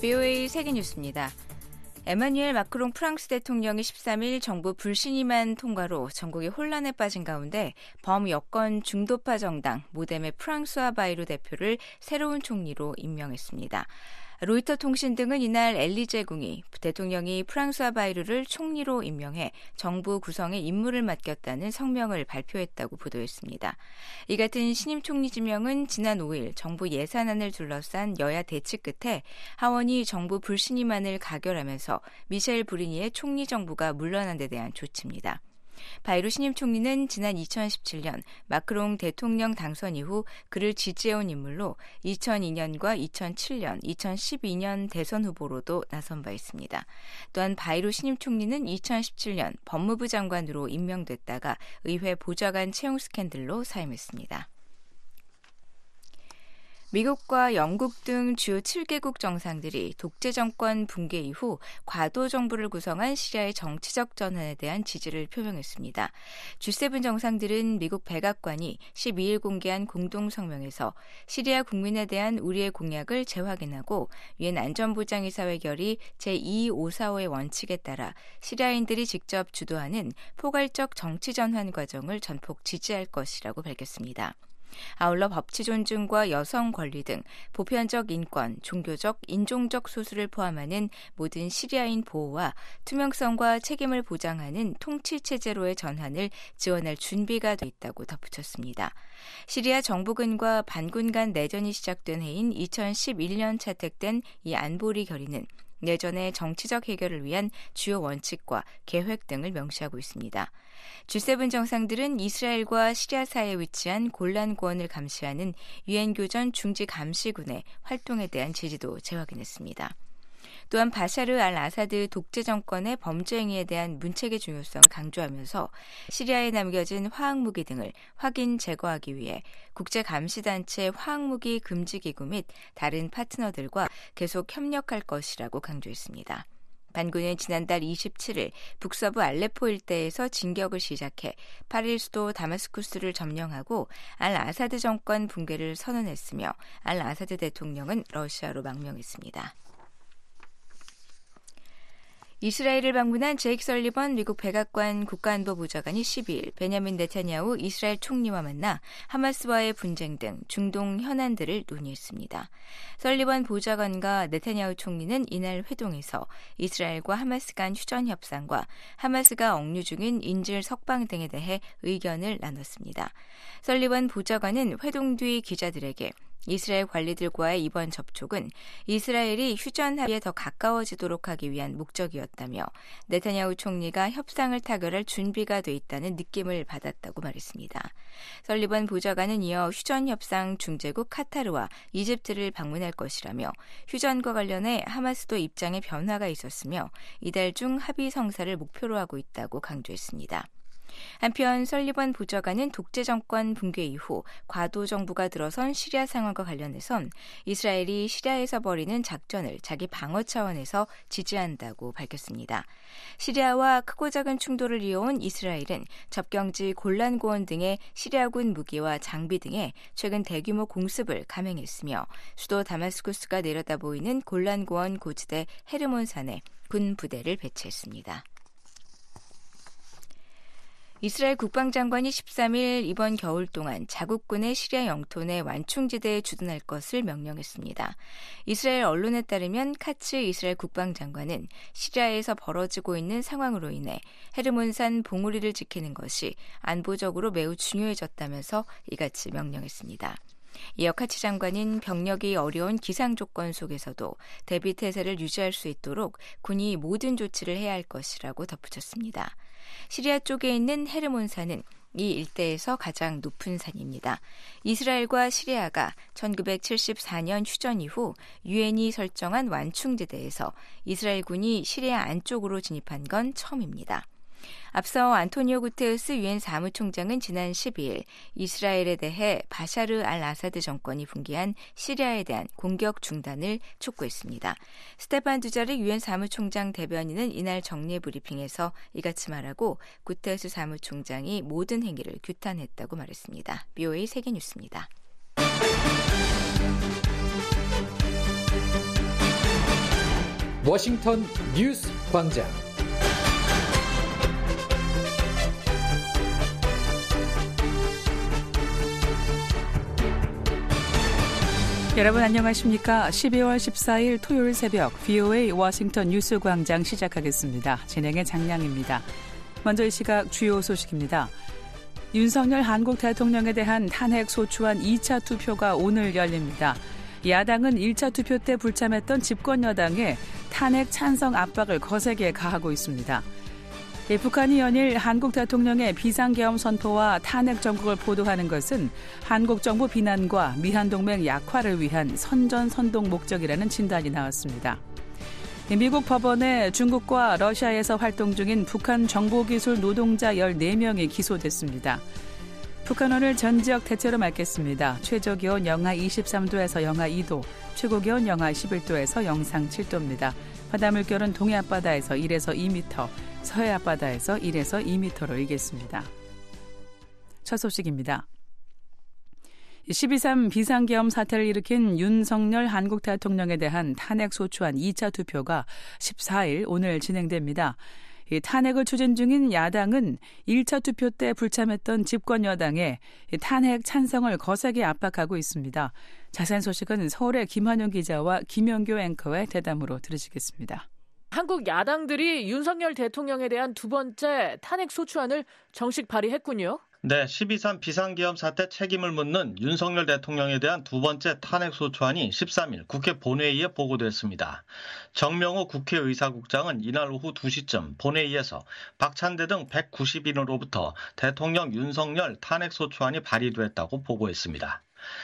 BOA 세계뉴스입니다. 에마뉘엘 마크롱 프랑스 대통령이 13일 정부 불신임안 통과로 전국이 혼란에 빠진 가운데 범여권 중도파 정당 모뎀의 프랑수아 바이루 대표를 새로운 총리로 임명했습니다. 로이터 통신 등은 이날 엘리제 궁이 대통령이 프랑수아 바이루를 총리로 임명해 정부 구성에 임무를 맡겼다는 성명을 발표했다고 보도했습니다. 이 같은 신임 총리 지명은 지난 5일 정부 예산안을 둘러싼 여야 대치 끝에 하원이 정부 불신임안을 가결하면서 미셸 브리니의 총리 정부가 물러난 데 대한 조치입니다. 바이루 신임 총리는 지난 2017년 마크롱 대통령 당선 이후 그를 지지해온 인물로 2002년과 2007년, 2012년 대선 후보로도 나선 바 있습니다. 또한 바이루 신임 총리는 2017년 법무부 장관으로 임명됐다가 의회 보좌관 채용 스캔들로 사임했습니다. 미국과 영국 등 주요 7개국 정상들이 독재 정권 붕괴 이후 과도 정부를 구성한 시리아의 정치적 전환에 대한 지지를 표명했습니다. G7 정상들은 미국 백악관이 12일 공개한 공동성명에서 시리아 국민에 대한 우리의 공약을 재확인하고 유엔 안전보장이사회 결의 제2545의 원칙에 따라 시리아인들이 직접 주도하는 포괄적 정치 전환 과정을 전폭 지지할 것이라고 밝혔습니다. 아울러 법치 존중과 여성 권리 등 보편적 인권, 종교적, 인종적 소수를 포함하는 모든 시리아인 보호와 투명성과 책임을 보장하는 통치체제로의 전환을 지원할 준비가 돼 있다고 덧붙였습니다. 시리아 정부군과 반군 간 내전이 시작된 해인 2011년 채택된 이 안보리 결의는 내전의 정치적 해결을 위한 주요 원칙과 계획 등을 명시하고 있습니다. G7 정상들은 이스라엘과 시리아 사이에 위치한 골란고원을 감시하는 유엔 교전 중지 감시군의 활동에 대한 지지도 재확인했습니다. 또한 바샤르 알 아사드 독재 정권의 범죄 행위에 대한 문책의 중요성을 강조하면서 시리아에 남겨진 화학무기 등을 확인 제거하기 위해 국제감시단체 화학무기 금지기구 및 다른 파트너들과 계속 협력할 것이라고 강조했습니다. 반군은 지난달 27일 북서부 알레포 일대에서 진격을 시작해 8일 수도 다마스쿠스를 점령하고 알 아사드 정권 붕괴를 선언했으며 알 아사드 대통령은 러시아로 망명했습니다. 이스라엘을 방문한 제이크 설리번 미국 백악관 국가안보보좌관이 12일 베냐민 네타냐후 이스라엘 총리와 만나 하마스와의 분쟁 등 중동 현안들을 논의했습니다. 설리번 보좌관과 네타냐후 총리는 이날 회동에서 이스라엘과 하마스 간 휴전 협상과 하마스가 억류 중인 인질 석방 등에 대해 의견을 나눴습니다. 설리번 보좌관은 회동 뒤 기자들에게 이스라엘 관리들과의 이번 접촉은 이스라엘이 휴전 합의에 더 가까워지도록 하기 위한 목적이었다며 네타냐후 총리가 협상을 타결할 준비가 돼 있다는 느낌을 받았다고 말했습니다. 설리번 보좌관은 이어 휴전 협상 중재국 카타르와 이집트를 방문할 것이라며 휴전과 관련해 하마스도 입장에 변화가 있었으며 이달 중 합의 성사를 목표로 하고 있다고 강조했습니다. 한편 설리번 보좌관은 독재 정권 붕괴 이후 과도 정부가 들어선 시리아 상황과 관련해선 이스라엘이 시리아에서 벌이는 작전을 자기 방어 차원에서 지지한다고 밝혔습니다. 시리아와 크고 작은 충돌을 이어온 이스라엘은 접경지 골란고원 등의 시리아군 무기와 장비 등에 최근 대규모 공습을 감행했으며 수도 다마스쿠스가 내려다 보이는 골란고원 고지대 헤르몬산에 군 부대를 배치했습니다. 이스라엘 국방장관이 13일 이번 겨울 동안 자국군의 시리아 영토 내 완충지대에 주둔할 것을 명령했습니다. 이스라엘 언론에 따르면 카츠 이스라엘 국방장관은 시리아에서 벌어지고 있는 상황으로 인해 헤르몬산 봉우리를 지키는 것이 안보적으로 매우 중요해졌다면서 이같이 명령했습니다. 이어 카츠 장관은 병력이 어려운 기상 조건 속에서도 대비 태세를 유지할 수 있도록 군이 모든 조치를 해야 할 것이라고 덧붙였습니다. 시리아 쪽에 있는 헤르몬산은 이 일대에서 가장 높은 산입니다. 이스라엘과 시리아가 1974년 휴전 이후 유엔이 설정한 완충지대에서 이스라엘군이 시리아 안쪽으로 진입한 건 처음입니다. 앞서 안토니오 구테르스 유엔 사무총장은 지난 12일 이스라엘에 대해 바샤르 알 아사드 정권이 붕괴한 시리아에 대한 공격 중단을 촉구했습니다. 스테판 두자릭 유엔 사무총장 대변인은 이날 정례 브리핑에서 이같이 말하고 구테르스 사무총장이 모든 행위를 규탄했다고 말했습니다. BOA 세계뉴스입니다. 워싱턴 뉴스 광장. 여러분 안녕하십니까? 12월 14일 토요일 새벽 VOA 워싱턴 뉴스 광장 시작하겠습니다. 진행의 장량입니다. 먼저 이 시각 주요 소식입니다. 윤석열 한국 대통령에 대한 탄핵 소추안 2차 투표가 오늘 열립니다. 야당은 1차 투표 때 불참했던 집권 여당에 탄핵 찬성 압박을 거세게 가하고 있습니다. 북한이 연일 한국 대통령의 비상계엄 선포와 탄핵 정국을 보도하는 것은 한국 정부 비난과 미한동맹 약화를 위한 선전선동 목적이라는 진단이 나왔습니다. 미국 법원에 중국과 러시아에서 활동 중인 북한 정보기술 노동자 14명이 기소됐습니다. 북한 오늘 전 지역 대체로 맑겠습니다. 최저기온 영하 23도에서 영하 2도, 최고기온 영하 11도에서 영상 7도입니다. 바다 물결은 동해 앞바다에서 1에서 2m, 서해 앞바다에서 1에서 2m로 일겠습니다. 첫 소식입니다. 12.3 비상계엄 사태를 일으킨 윤석열 한국 대통령에 대한 탄핵 소추안 2차 투표가 14일 오늘 진행됩니다. 이 탄핵을 추진 중인 야당은 1차 투표 때 불참했던 집권 여당에 탄핵 찬성을 거세게 압박하고 있습니다. 자세한 소식은 서울의 김한용 기자와 김영교 앵커의 대담으로 들으시겠습니다. 한국 야당들이 윤석열 대통령에 대한 두 번째 탄핵 소추안을 정식 발의했군요. 네, 12.3 비상계엄 사태 책임을 묻는 윤석열 대통령에 대한 두 번째 탄핵 소추안이 13일 국회 본회의에 보고됐습니다. 정명호 국회의사국장은 이날 오후 2시쯤 본회의에서 박찬대 등 190인으로부터 대통령 윤석열 탄핵 소추안이 발의됐다고 보고했습니다.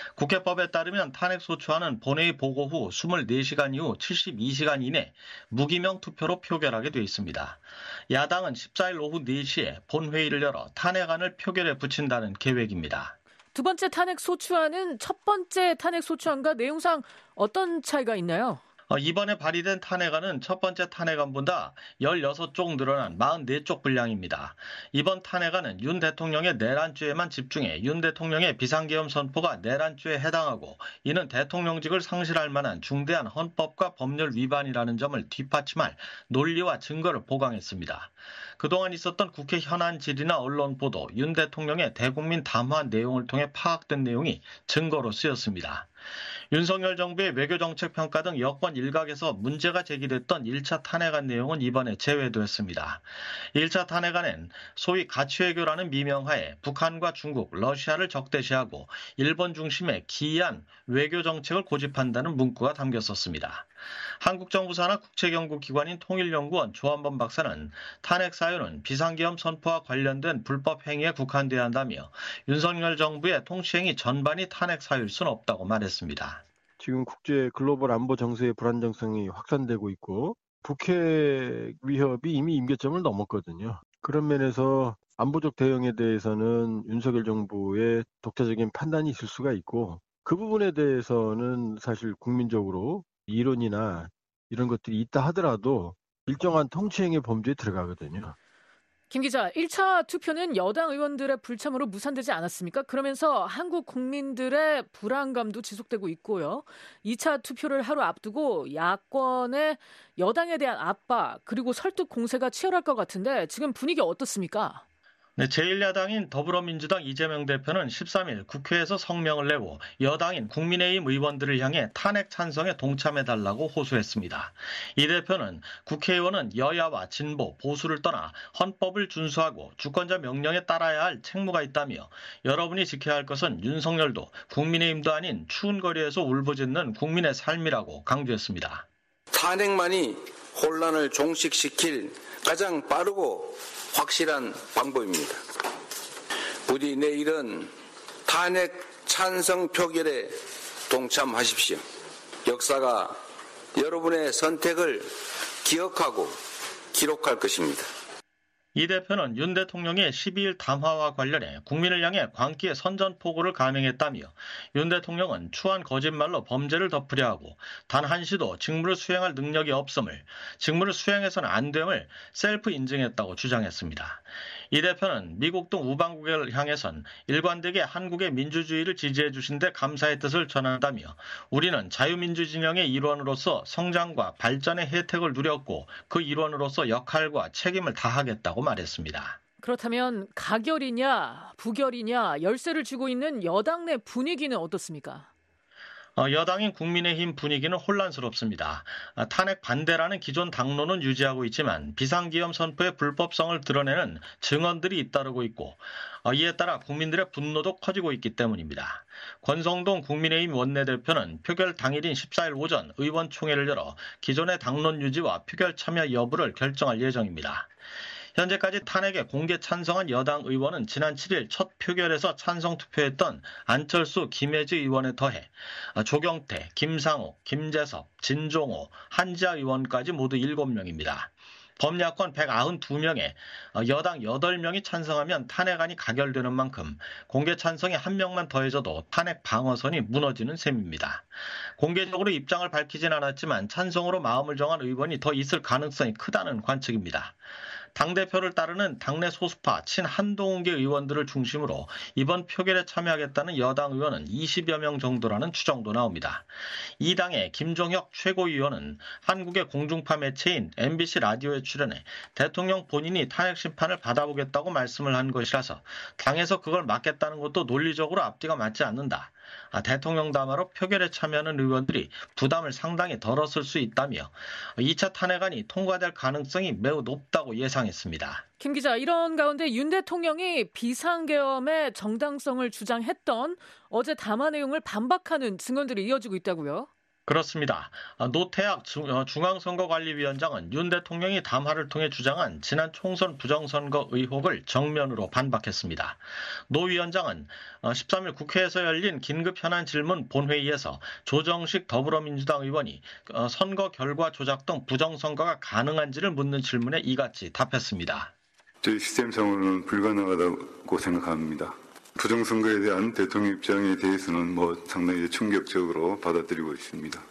국회법에 따르면 탄핵 소추안은 본회의 보고 후 24시간 이후 72시간 이내 무기명 투표로 표결하게 돼 있습니다. 야당은 14일 오후 4시에 본회의를 열어 탄핵안을 표결에 붙인다는 계획입니다. 두 번째 탄핵 소추안은 첫 번째 탄핵 소추안과 내용상 어떤 차이가 있나요? 이번에 발의된 탄핵안은 첫 번째 탄핵안보다 16쪽 늘어난 44쪽 분량입니다. 이번 탄핵안은 윤 대통령의 내란죄에만 집중해 윤 대통령의 비상계엄 선포가 내란죄에 해당하고 이는 대통령직을 상실할 만한 중대한 헌법과 법률 위반이라는 점을 뒷받침할 논리와 증거를 보강했습니다. 그동안 있었던 국회 현안 질의나 언론 보도, 윤 대통령의 대국민 담화 내용을 통해 파악된 내용이 증거로 쓰였습니다. 윤석열 정부의 외교정책 평가 등 여권 일각에서 문제가 제기됐던 1차 탄핵안 내용은 이번에 제외됐습니다. 1차 탄핵안엔 소위 가치외교라는 미명하에 북한과 중국, 러시아를 적대시하고 일본 중심의 기이한 외교정책을 고집한다는 문구가 담겼었습니다. 한국 정부 산하 국책연구기관인 통일연구원 조한범 박사는 탄핵 사유는 비상계엄 선포와 관련된 불법 행위에 국한돼야 한다며 윤석열 정부의 통치행위 전반이 탄핵 사유일 수는 없다고 말했습니다. 지금 국제 글로벌 안보 정세의 불안정성이 확산되고 있고 북핵 위협이 이미 임계점을 넘었거든요. 그런 면에서 안보적 대응에 대해서는 윤석열 정부의 독자적인 판단이 있을 수가 있고 그 부분에 대해서는 사실 국민적으로 이론이나 이런 것들이 있다 하더라도 일정한 통치행위 범죄에 들어가거든요. 김 기자, 1차 투표는 여당 의원들의 불참으로 무산되지 않았습니까? 그러면서 한국 국민들의 불안감도 지속되고 있고요. 2차 투표를 하루 앞두고 야권의 여당에 대한 압박 그리고 설득 공세가 치열할 것 같은데 지금 분위기 어떻습니까? 네, 제1야당인 더불어민주당 이재명 대표는 13일 국회에서 성명을 내고 여당인 국민의힘 의원들을 향해 탄핵 찬성에 동참해달라고 호소했습니다. 이 대표는 국회의원은 여야와 진보, 보수를 떠나 헌법을 준수하고 주권자 명령에 따라야 할 책무가 있다며 여러분이 지켜야 할 것은 윤석열도 국민의힘도 아닌 추운 거리에서 울부짖는 국민의 삶이라고 강조했습니다. 탄핵만이 혼란을 종식시킬 가장 빠르고 확실한 방법입니다. 부디 내일은 탄핵 찬성 표결에 동참하십시오. 역사가 여러분의 선택을 기억하고 기록할 것입니다. 이 대표는 윤 대통령의 12일 담화와 관련해 국민을 향해 광기의 선전포고를 감행했다며 윤 대통령은 추한 거짓말로 범죄를 덮으려 하고 단 한시도 직무를 수행할 능력이 없음을, 직무를 수행해서는 안 됨을 셀프 인증했다고 주장했습니다. 이 대표는 미국 등 우방국을 향해선 일관되게 한국의 민주주의를 지지해 주신 데 감사의 뜻을 전한다며 우리는 자유민주 진영의 일원으로서 성장과 발전의 혜택을 누렸고 그 일원으로서 역할과 책임을 다하겠다고 말했습니다. 그렇다면 가결이냐 부결이냐 열쇠를 쥐고 있는 여당 내 분위기는 어떻습니까? 여당인 국민의힘 분위기는 혼란스럽습니다. 탄핵 반대라는 기존 당론은 유지하고 있지만 비상기염 선포의 불법성을 드러내는 증언들이 잇따르고 있고 이에 따라 국민들의 분노도 커지고 있기 때문입니다. 권성동 국민의힘 원내대표는 표결 당일인 14일 오전 의원총회를 열어 기존의 당론 유지와 표결 참여 여부를 결정할 예정입니다. 현재까지 탄핵에 공개 찬성한 여당 의원은 지난 7일 첫 표결에서 찬성 투표했던 안철수, 김혜지 의원에 더해 조경태, 김상욱, 김재섭, 진종호, 한지아 의원까지 모두 7명입니다. 범야권 192명에 여당 8명이 찬성하면 탄핵안이 가결되는 만큼 공개 찬성이 1명만 더해져도 탄핵 방어선이 무너지는 셈입니다. 공개적으로 입장을 밝히진 않았지만 찬성으로 마음을 정한 의원이 더 있을 가능성이 크다는 관측입니다. 당대표를 따르는 당내 소수파 친한동훈계 의원들을 중심으로 이번 표결에 참여하겠다는 여당 의원은 20여 명 정도라는 추정도 나옵니다. 이 당의 김종혁 최고위원은 한국의 공중파 매체인 MBC 라디오에 출연해 대통령 본인이 탄핵 심판을 받아보겠다고 말씀을 한 것이라서 당에서 그걸 막겠다는 것도 논리적으로 앞뒤가 맞지 않는다. 대통령 담화로 표결에 참여하는 의원들이 부담을 상당히 덜었을 수 있다며 2차 탄핵안이 통과될 가능성이 매우 높다고 예상했습니다. 김 기자, 이런 가운데 윤 대통령이 비상계엄의 정당성을 주장했던 어제 담화 내용을 반박하는 증언들이 이어지고 있다고요? 그렇습니다. 노태학 중앙선거관리위원장은 윤 대통령이 담화를 통해 주장한 지난 총선 부정선거 의혹을 정면으로 반박했습니다. 노 위원장은 13일 국회에서 열린 긴급 현안 질문 본회의에서 조정식 더불어민주당 의원이 선거 결과 조작 등 부정선거가 가능한지를 묻는 질문에 이같이 답했습니다. 저희 시스템상으로는 불가능하다고 생각합니다. 부정선거에 대한 대통령 입장에 대해서는 상당히 충격적으로 받아들이고 있습니다.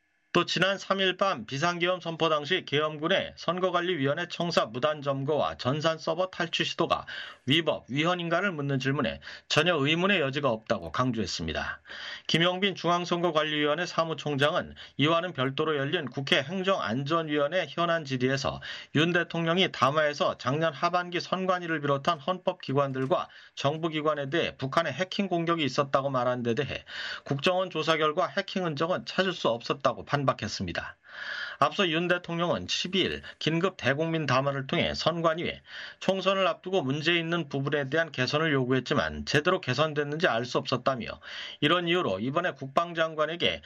또 지난 3일 밤 비상계엄 선포 당시 계엄군의 선거관리위원회 청사 무단 점거와 전산 서버 탈취 시도가 위법, 위헌인가를 묻는 질문에 전혀 의문의 여지가 없다고 강조했습니다. 김용빈 중앙선거관리위원회 사무총장은 이와는 별도로 열린 국회 행정안전위원회 현안 질의에서 윤 대통령이 담화에서 작년 하반기 선관위를 비롯한 헌법기관들과 정부기관에 대해 북한의 해킹 공격이 있었다고 말한 데 대해 국정원 조사 결과 해킹 흔적은 찾을 수 없었다고 반박했습니다. 앞서 윤 대통령은 12일 긴급 대국민 담화를 통해 선관위에 총선을 앞두고 문제 있는 부분에 대한 개선을 요구했지만 제대로 개선됐는지 알 수 없었다며 이런 이유로 이번에 국방장관에게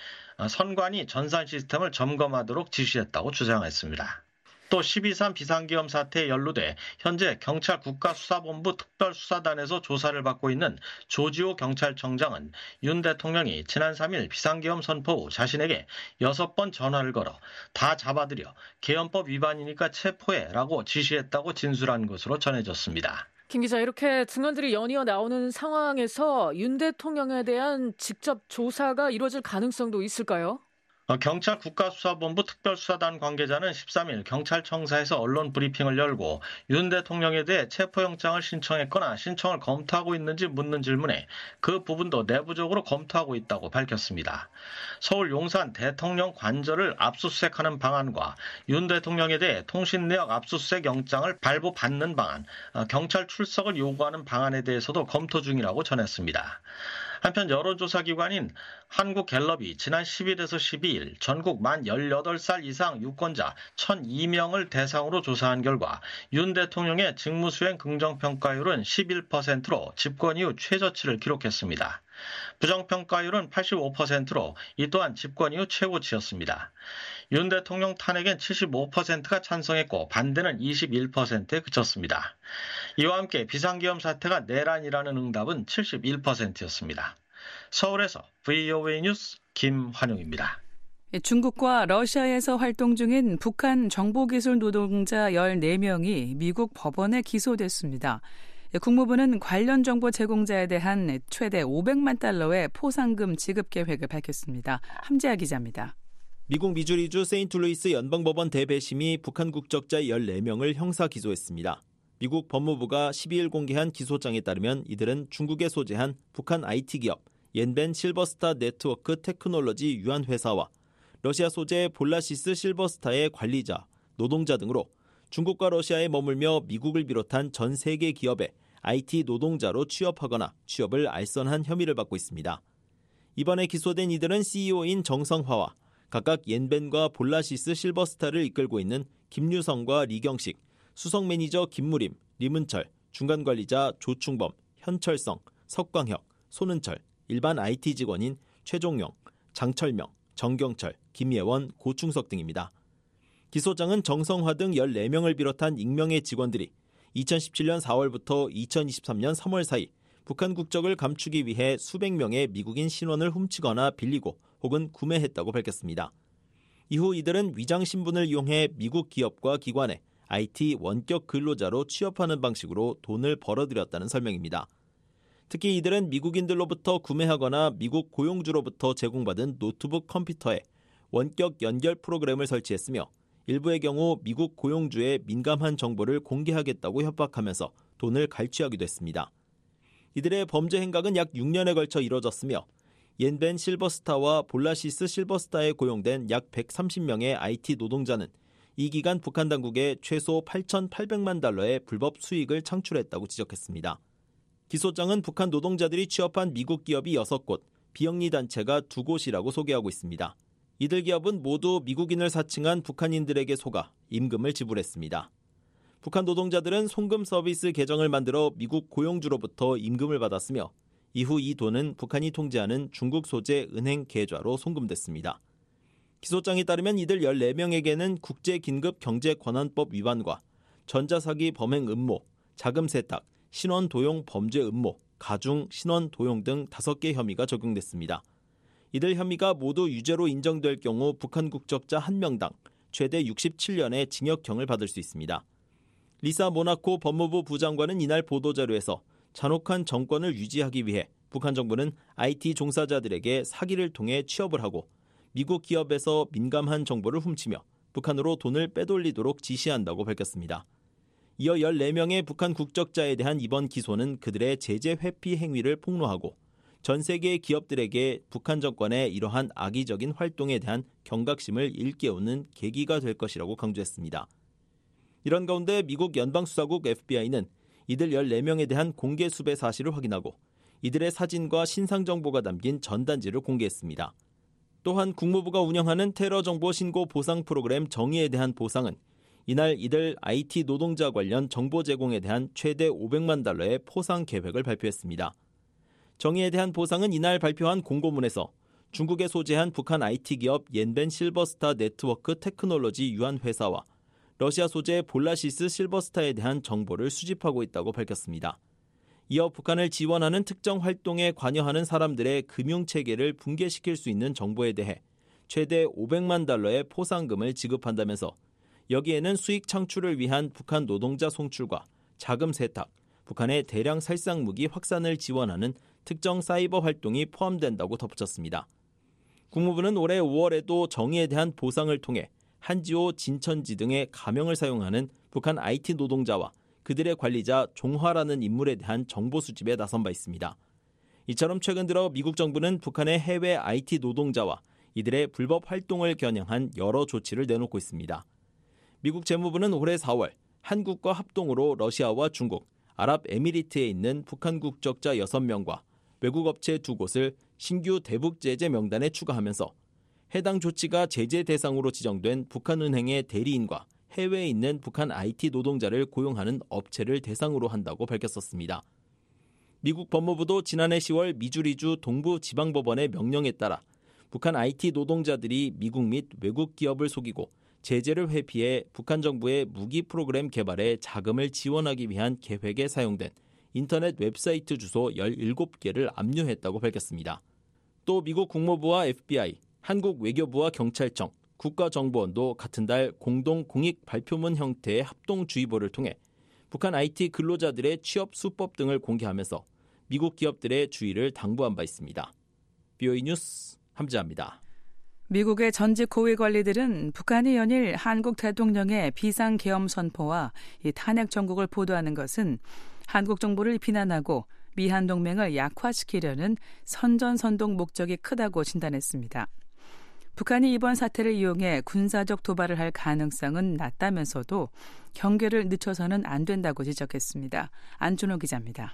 선관위 전산 시스템을 점검하도록 지시했다고 주장했습니다. 또 12.3 비상계엄 사태에 연루돼 현재 경찰 국가수사본부 특별수사단에서 조사를 받고 있는 조지호 경찰청장은 윤 대통령이 지난 3일 비상계엄 선포 후 자신에게 6번 전화를 걸어 다 잡아들여 계엄법 위반이니까 체포해라고 지시했다고 진술한 것으로 전해졌습니다. 김 기자, 이렇게 증언들이 연이어 나오는 상황에서 윤 대통령에 대한 직접 조사가 이루어질 가능성도 있을까요? 경찰 국가수사본부 특별수사단 관계자는 13일 경찰청사에서 언론 브리핑을 열고 윤 대통령에 대해 체포영장을 신청했거나 신청을 검토하고 있는지 묻는 질문에 그 부분도 내부적으로 검토하고 있다고 밝혔습니다. 서울 용산 대통령 관저를 압수수색하는 방안과 윤 대통령에 대해 통신내역 압수수색 영장을 발부받는 방안, 경찰 출석을 요구하는 방안에 대해서도 검토 중이라고 전했습니다. 한편 여론조사기관인 한국갤럽이 지난 10일에서 12일 전국 만 18살 이상 유권자 1,002명을 대상으로 조사한 결과 윤 대통령의 직무수행 긍정평가율은 11%로 집권 이후 최저치를 기록했습니다. 부정평가율은 85%로 이 또한 집권 이후 최고치였습니다. 윤 대통령 탄핵엔 75%가 찬성했고 반대는 21%에 그쳤습니다. 이와 함께 비상계엄 사태가 내란이라는 응답은 71%였습니다. 서울에서 VOA 뉴스 김환용입니다. 중국과 러시아에서 활동 중인 북한 정보기술 노동자 14명이 미국 법원에 기소됐습니다. 국무부는 관련 정보 제공자에 대한 최대 500만 달러의 포상금 지급 계획을 밝혔습니다. 함재하 기자입니다. 미국 미주리주 세인트루이스 연방법원 대배심이 북한 국적자 14명을 형사 기소했습니다. 미국 법무부가 12일 공개한 기소장에 따르면 이들은 중국에 소재한 북한 IT 기업 옌벤 실버스타 네트워크 테크놀로지 유한 회사와 러시아 소재 볼라시스 실버스타의 관리자, 노동자 등으로 중국과 러시아에 머물며 미국을 비롯한 전 세계 기업에 IT 노동자로 취업하거나 취업을 알선한 혐의를 받고 있습니다. 이번에 기소된 이들은 CEO인 정성화와 각각 옌벤과 볼라시스 실버스타를 이끌고 있는 김유성과 리경식, 수석 매니저 김무림, 리문철, 중간관리자 조충범, 현철성, 석광혁, 손은철, 일반 IT 직원인 최종영, 장철명, 정경철, 김예원, 고충석 등입니다. 기소장은 정성화 등 14명을 비롯한 익명의 직원들이 2017년 4월부터 2023년 3월 사이 북한 국적을 감추기 위해 수백 명의 미국인 신원을 훔치거나 빌리고 혹은 구매했다고 밝혔습니다. 이후 이들은 위장 신분을 이용해 미국 기업과 기관에 IT 원격 근로자로 취업하는 방식으로 돈을 벌어들였다는 설명입니다. 특히 이들은 미국인들로부터 구매하거나 미국 고용주로부터 제공받은 노트북 컴퓨터에 원격 연결 프로그램을 설치했으며 일부의 경우 미국 고용주의 민감한 정보를 공개하겠다고 협박하면서 돈을 갈취하기도 했습니다. 이들의 범죄 행각은 약 6년에 걸쳐 이뤄졌으며 옌벤 실버스타와 볼라시스 실버스타에 고용된 약 130명의 IT 노동자는 이 기간 북한 당국에 최소 8,800만 달러의 불법 수익을 창출했다고 지적했습니다. 기소장은 북한 노동자들이 취업한 미국 기업이 6곳, 비영리 단체가 2곳이라고 소개하고 있습니다. 이들 기업은 모두 미국인을 사칭한 북한인들에게 속아 임금을 지불했습니다. 북한 노동자들은 송금 서비스 계정을 만들어 미국 고용주로부터 임금을 받았으며 이후 이 돈은 북한이 통제하는 중국 소재 은행 계좌로 송금됐습니다. 기소장에 따르면 이들 14명에게는 국제긴급경제권한법 위반과 전자사기 범행 음모, 자금 세탁, 신원 도용 범죄 음모, 가중, 신원 도용 등 5개 혐의가 적용됐습니다. 이들 혐의가 모두 유죄로 인정될 경우 북한 국적자 1명당 최대 67년의 징역형을 받을 수 있습니다. 리사 모나코 법무부 부장관은 이날 보도자료에서 잔혹한 정권을 유지하기 위해 북한 정부는 IT 종사자들에게 사기를 통해 취업을 하고 미국 기업에서 민감한 정보를 훔치며 북한으로 돈을 빼돌리도록 지시한다고 밝혔습니다. 이어 14명의 북한 국적자에 대한 이번 기소는 그들의 제재 회피 행위를 폭로하고 전 세계의 기업들에게 북한 정권의 이러한 악의적인 활동에 대한 경각심을 일깨우는 계기가 될 것이라고 강조했습니다. 이런 가운데 미국 연방수사국 FBI는 이들 14명에 대한 공개 수배 사실을 확인하고 이들의 사진과 신상 정보가 담긴 전단지를 공개했습니다. 또한 국무부가 운영하는 테러 정보 신고 보상 프로그램 정의에 대한 보상은 이날 이들 IT 노동자 관련 정보 제공에 대한 최대 500만 달러의 포상 계획을 발표했습니다. 정의에 대한 보상은 이날 발표한 공고문에서 중국에 소재한 북한 IT 기업 옌벤 실버스타 네트워크 테크놀로지 유한 회사와 러시아 소재 볼라시스 실버스타에 대한 정보를 수집하고 있다고 밝혔습니다. 이어 북한을 지원하는 특정 활동에 관여하는 사람들의 금융체계를 붕괴시킬 수 있는 정보에 대해 최대 500만 달러의 포상금을 지급한다면서 여기에는 수익 창출을 위한 북한 노동자 송출과 자금 세탁, 북한의 대량 살상 무기 확산을 지원하는 특정 사이버 활동이 포함된다고 덧붙였습니다. 국무부는 올해 5월에도 정의에 대한 보상을 통해 한지오, 진천지 등의 가명을 사용하는 북한 IT 노동자와 그들의 관리자 종화라는 인물에 대한 정보 수집에 나선 바 있습니다. 이처럼 최근 들어 미국 정부는 북한의 해외 IT 노동자와 이들의 불법 활동을 겨냥한 여러 조치를 내놓고 있습니다. 미국 재무부는 올해 4월 한국과 합동으로 러시아와 중국, 아랍에미리트에 있는 북한 국적자 6명과 외국 업체 2곳을 신규 대북 제재 명단에 추가하면서 해당 조치가 제재 대상으로 지정된 북한은행의 대리인과 해외에 있는 북한 IT 노동자를 고용하는 업체를 대상으로 한다고 밝혔었습니다. 미국 법무부도 지난해 10월 미주리주 동부지방법원의 명령에 따라 북한 IT 노동자들이 미국 및 외국 기업을 속이고 제재를 회피해 북한 정부의 무기 프로그램 개발에 자금을 지원하기 위한 계획에 사용된 인터넷 웹사이트 주소 17개를 압류했다고 밝혔습니다. 또 미국 국무부와 FBI, 한국 외교부와 경찰청, 국가정보원도 같은 달 공동 공익 발표문 형태의 합동주의보를 통해 북한 IT 근로자들의 취업 수법 등을 공개하면서 미국 기업들의 주의를 당부한 바 있습니다. BOE 뉴스 함지아입니다. 미국의 전직 고위 관리들은 북한이 연일 한국 대통령의 비상계엄 선포와 이 탄핵 정국을 보도하는 것은 한국 정부를 비난하고 미한 동맹을 약화시키려는 선전선동 목적이 크다고 진단했습니다. 북한이 이번 사태를 이용해 군사적 도발을 할 가능성은 낮다면서도 경계를 늦춰서는 안 된다고 지적했습니다. 안준호 기자입니다.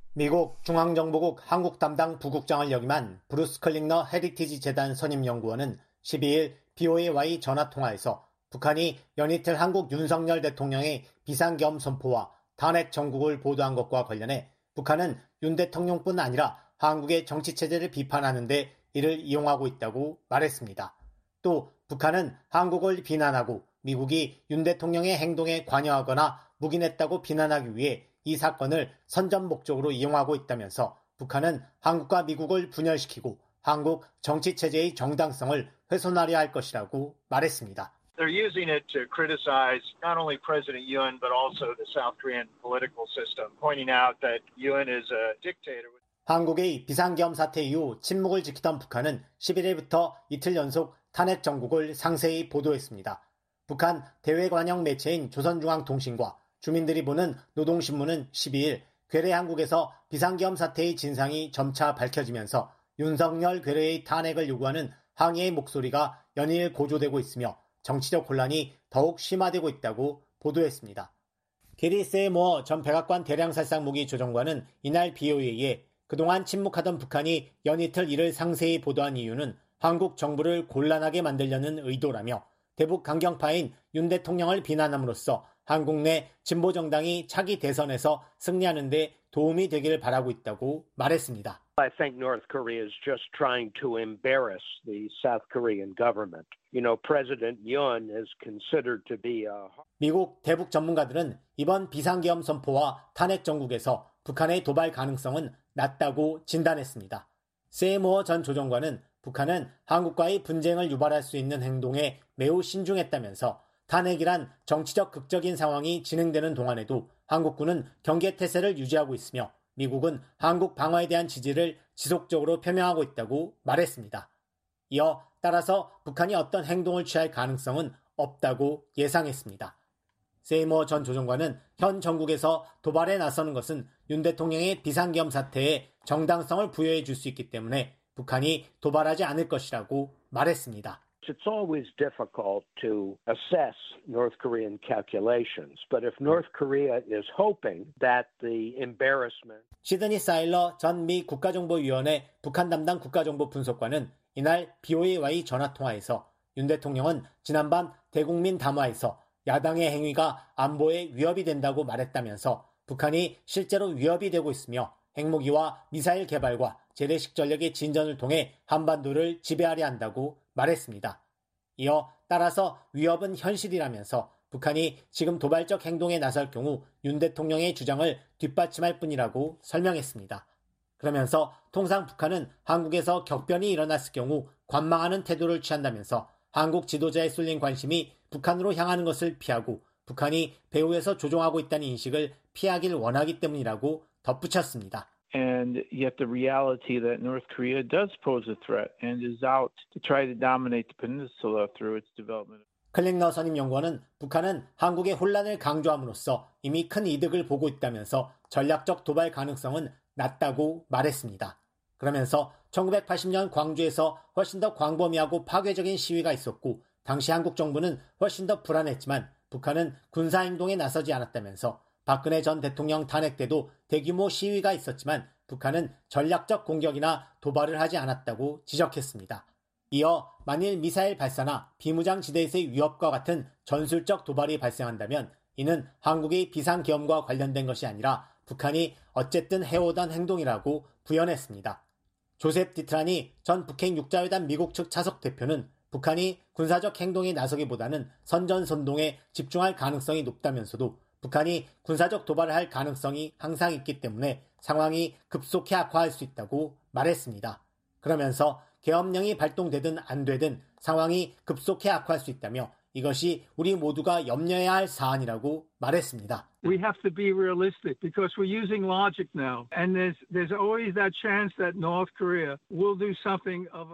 미국 중앙정보국 한국 담당 부국장을 역임한 브루스 클링너 헤리티지 재단 선임 연구원은 12일 BOA와의 전화통화에서 북한이 연이틀 한국 윤석열 대통령의 비상계엄 선포와 탄핵 정국을 보도한 것과 관련해 북한은 윤 대통령뿐 아니라 한국의 정치체제를 비판하는 데 이를 이용하고 있다고 말했습니다. 또 북한은 한국을 비난하고 미국이 윤 대통령의 행동에 관여하거나 묵인했다고 비난하기 위해 이 사건을 선전 목적으로 이용하고 있다면서 북한은 한국과 미국을 분열시키고 한국 정치체제의 정당성을 훼손하려 할 것이라고 말했습니다. They're using it to criticize not only President Yoon but also the South Korean political system, pointing out that Yoon is a dictator. 한국의 비상계엄 사태 이후 침묵을 지키던 북한은 11일부터 이틀 연속 탄핵 정국을 상세히 보도했습니다. 북한 대외관영 매체인 조선중앙통신과 주민들이 보는 노동신문은 12일 괴뢰 한국에서 비상계엄 사태의 진상이 점차 밝혀지면서 윤석열 괴뢰의 탄핵을 요구하는 항의의 목소리가 연일 고조되고 있으며 정치적 혼란이 더욱 심화되고 있다고 보도했습니다. 게리 세이모어 전 백악관 대량살상 무기 조정관은 이날 BOA에 그동안 침묵하던 북한이 연이틀 이를 상세히 보도한 이유는 한국 정부를 곤란하게 만들려는 의도라며 대북 강경파인 윤 대통령을 비난함으로써 한국 내 진보정당이 차기 대선에서 승리하는 데 도움이 되기를 바라고 있다고 말했습니다. I think North Korea is just trying to embarrass the South Korean government. You know, President Yoon is considered to be a... 미국 대북 전문가들은 이번 비상계엄 선포와 탄핵 정국에서 북한의 도발 가능성은 낮다고 진단했습니다. 세이모어 전 조정관은 북한은 한국과의 분쟁을 유발할 수 있는 행동에 매우 신중했다면서 탄핵이란 정치적 극적인 상황이 진행되는 동안에도 한국군은 경계태세를 유지하고 있으며 미국은 한국 방어에 대한 지지를 지속적으로 표명하고 있다고 말했습니다. 이어 따라서 북한이 어떤 행동을 취할 가능성은 없다고 예상했습니다. 세이모어 전 조정관은 현 정국에서 도발에 나서는 것은 윤 대통령의 비상계엄 사태에 정당성을 부여해 줄 수 있기 때문에 북한이 도발하지 않을 것이라고 말했습니다. It's always difficult to assess North Korean calculations, but if North Korea is hoping that the embarrassment... 시드니 사일러 전 미 국가정보위원회 북한 담당 국가정보 분석관은 이날 BOA와의 전화통화에서 윤 대통령은 지난밤 대국민 담화에서 야당의 행위가 안보에 위협이 된다고 말했다면서 북한이 실제로 위협이 되고 있으며 핵무기와 미사일 개발과 재래식 전력의 진전을 통해 한반도를 지배하려 한다고 말했습니다. 이어 따라서 위협은 현실이라면서 북한이 지금 도발적 행동에 나설 경우 윤 대통령의 주장을 뒷받침할 뿐이라고 설명했습니다. 그러면서 통상 북한은 한국에서 격변이 일어났을 경우 관망하는 태도를 취한다면서 한국 지도자에 쏠린 관심이 북한으로 향하는 것을 피하고 북한이 배후에서 조종하고 있다는 인식을 피하길 원하기 때문이라고 덧붙였습니다. And yet the reality that North Korea does pose a threat and is out to try to dominate the peninsula through its development. 클링너 선임 연구원은 북한은 한국의 혼란을 강조함으로써 이미 큰 이득을 보고 있다면서 전략적 도발 가능성은 낮다고 말했습니다. 그러면서 1980년 광주에서 훨씬 더 광범위하고 파괴적인 시위가 있었고 당시 한국 정부는 훨씬 더 불안했지만 북한은 군사행동에 나서지 않았다면서 박근혜 전 대통령 탄핵 때도 대규모 시위가 있었지만 북한은 전략적 공격이나 도발을 하지 않았다고 지적했습니다. 이어 만일 미사일 발사나 비무장 지대에서의 위협과 같은 전술적 도발이 발생한다면 이는 한국의 비상계엄과 관련된 것이 아니라 북한이 어쨌든 해오던 행동이라고 부연했습니다. 조셉 디트라니 전 북핵 육자회담 미국 측 차석 대표는 북한이 군사적 행동에 나서기보다는 선전선동에 집중할 가능성이 높다면서도 북한이 군사적 도발을 할 가능성이 항상 있기 때문에 상황이 급속히 악화할 수 있다고 말했습니다. 그러면서 계엄령이 발동되든 안 되든 상황이 급속히 악화할 수 있다며 이것이 우리 모두가 염려해야 할 사안이라고 말했습니다. We have to be realistic because we're using logic now and there's always that chance that North Korea will do something of a...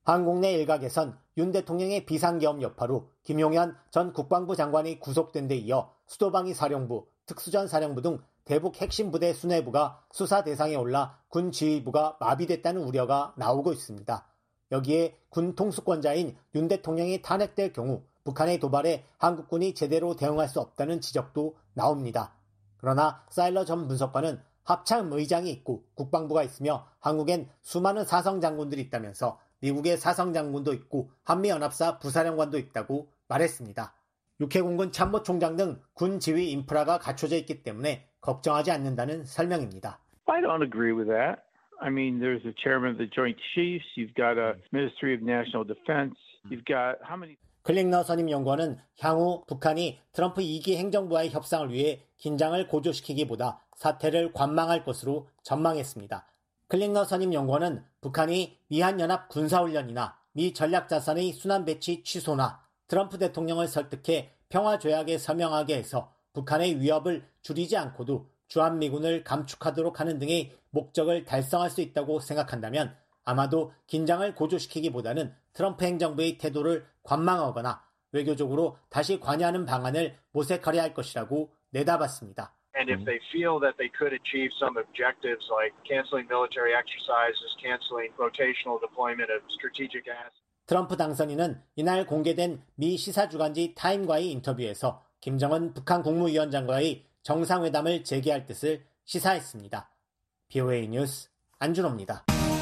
한국 내 일각에선 윤 대통령의 비상계엄 여파로 김용현 전 국방부 장관이 구속된 데 이어 수도방위 사령부, 특수전 사령부 등 대북 핵심 부대 수뇌부가 수사 대상에 올라 군 지휘부가 마비됐다는 우려가 나오고 있습니다. 여기에 군 통수권자인 윤 대통령이 탄핵될 경우 북한의 도발에 한국군이 제대로 대응할 수 없다는 지적도 나옵니다. 그러나 사일러 전 분석관은 합참 의장이 있고 국방부가 있으며 한국엔 수많은 사성 장군들이 있다면서 미국의 사성 장군도 있고 한미연합사 부사령관도 있다고 말했습니다. 육해공군 참모총장 등 군 지휘 인프라가 갖춰져 있기 때문에 걱정하지 않는다는 설명입니다. I don't agree with that. I mean, there's a chairman of the Joint Chiefs, you've got a Ministry of National Defense, you've got how many... 클링너 선임 연구원은 향후 북한이 트럼프 2기 행정부와의 협상을 위해 긴장을 고조시키기보다 사태를 관망할 것으로 전망했습니다. 클링너 선임 연구원은 북한이 미한연합 군사훈련이나 미 전략자산의 순환 배치 취소나 트럼프 대통령을 설득해 평화조약에 서명하게 해서 북한의 위협을 줄이지 않고도 주한미군을 감축하도록 하는 등의 목적을 달성할 수 있다고 생각한다면 아마도 긴장을 고조시키기보다는 트럼프 행정부의 태도를 관망하거나 외교적으로 다시 관여하는 방안을 모색하려 할 것이라고 내다봤습니다. And if they feel that they could achieve some objectives like canceling military exercises, canceling rotational deployment of strategic assets. 트럼프 당선인은 이날 공개된 미 시사주간지 타임과의 인터뷰에서 김정은 북한 국무위원장과의 정상회담을 재개할 뜻을 시사했습니다. BOA 뉴스 안준호입니다.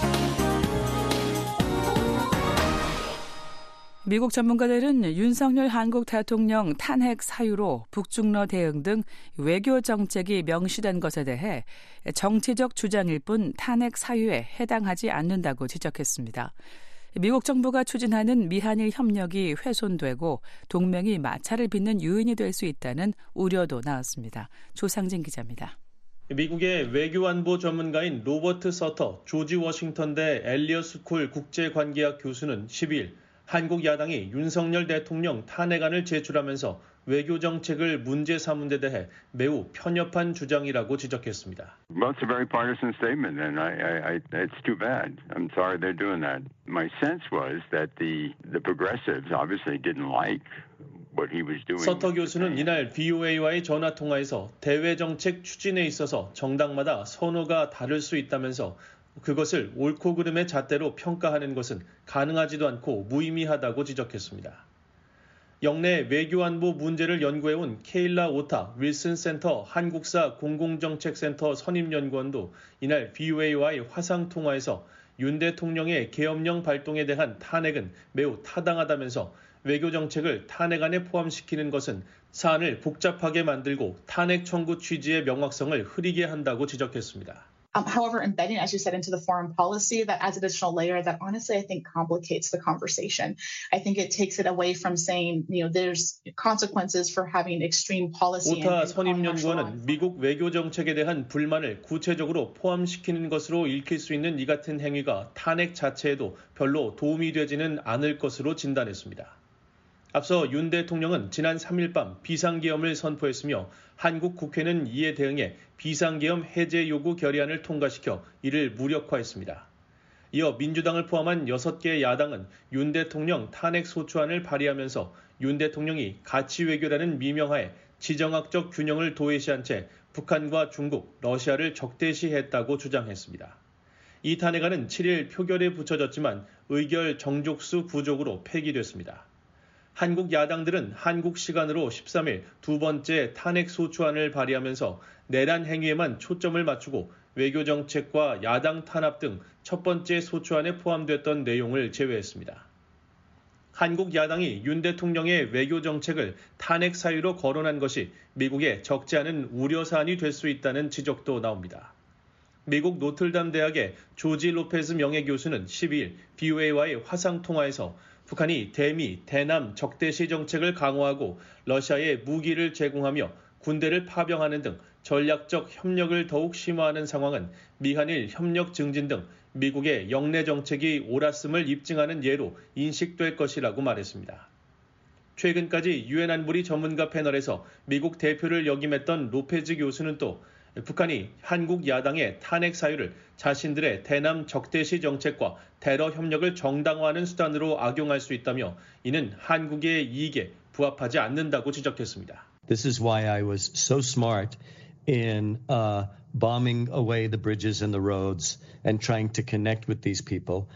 미국 전문가들은 윤석열 한국 대통령 탄핵 사유로 북중러 대응 등 외교 정책이 명시된 것에 대해 정치적 주장일 뿐 탄핵 사유에 해당하지 않는다고 지적했습니다. 미국 정부가 추진하는 미한일 협력이 훼손되고 동맹이 마찰을 빚는 요인이 될 수 있다는 우려도 나왔습니다. 조상진 기자입니다. 미국의 외교안보 전문가인 로버트 서터 조지 워싱턴대 엘리엇 스쿨 국제관계학 교수는 12일 한국 야당이 윤석열 대통령 탄핵안을 제출하면서 외교 정책을 문제 삼은 데 대해 매우 편협한 주장이라고 지적했습니다. Well, it's a very partisan statement, and it's too bad. I'm sorry they're doing that. My sense was that the progressives obviously didn't like what he was doing. 서터 교수는 이날 BOA와의 전화 통화에서 대외 정책 추진에 있어서 정당마다 선호가 다를 수 있다면서 그것을 옳고 그름의 잣대로 평가하는 것은 가능하지도 않고 무의미하다고 지적했습니다. 영내 외교안보 문제를 연구해온 케일라 오타 윌슨 센터 한국사 공공정책센터 선임연구원도 이날 BOA와의 화상통화에서 윤 대통령의 계엄령 발동에 대한 탄핵은 매우 타당하다면서 외교정책을 탄핵안에 포함시키는 것은 사안을 복잡하게 만들고 탄핵 청구 취지의 명확성을 흐리게 한다고 지적했습니다. However, embedding, as you said, into the foreign policy, that adds additional layer that honestly I think complicates the conversation. I think it takes it away from saying, there's consequences for having extreme policy. 오타 선임연구원은 미국 외교 정책에 대한 불만을 구체적으로 포함시키는 것으로 읽힐 수 있는 이 같은 행위가 탄핵 자체에도 별로 도움이 되지는 않을 것으로 진단했습니다. 앞서 윤 대통령은 지난 3일 밤 비상계엄을 선포했으며 한국 국회는 이에 대응해 비상계엄 해제 요구 결의안을 통과시켜 이를 무력화했습니다. 이어 민주당을 포함한 6개 야당은 윤 대통령 탄핵 소추안을 발의하면서 윤 대통령이 가치외교라는 미명하에 지정학적 균형을 도외시한 채 북한과 중국, 러시아를 적대시했다고 주장했습니다. 이 탄핵안은 7일 표결에 붙여졌지만 의결 정족수 부족으로 폐기됐습니다. 한국 야당들은 한국 시간으로 13일 두 번째 탄핵 소추안을 발의하면서 내란 행위에만 초점을 맞추고 외교정책과 야당 탄압 등 첫 번째 소추안에 포함됐던 내용을 제외했습니다. 한국 야당이 윤 대통령의 외교정책을 탄핵 사유로 거론한 것이 미국에 적지 않은 우려사안이 될 수 있다는 지적도 나옵니다. 미국 노틀담 대학의 조지 로페즈 명예교수는 12일 BOA와의 화상통화에서 북한이 대미, 대남 적대시 정책을 강화하고 러시아에 무기를 제공하며 군대를 파병하는 등 전략적 협력을 더욱 심화하는 상황은 미한일 협력 증진 등 미국의 영내 정책이 옳았음을 입증하는 예로 인식될 것이라고 말했습니다. 최근까지 유엔 안보리 전문가 패널에서 미국 대표를 역임했던 로페즈 교수는 또 북한이 한국 야당의 탄핵 사유를 자신들의 대남 적대시 정책과 테러 협력을 정당화하는 수단으로 악용할 수 있다며 이는 한국의 이익에 부합하지 않는다고 지적했습니다. This is why I was so smart in bombing away the bridges and the roads and trying to connect with these people.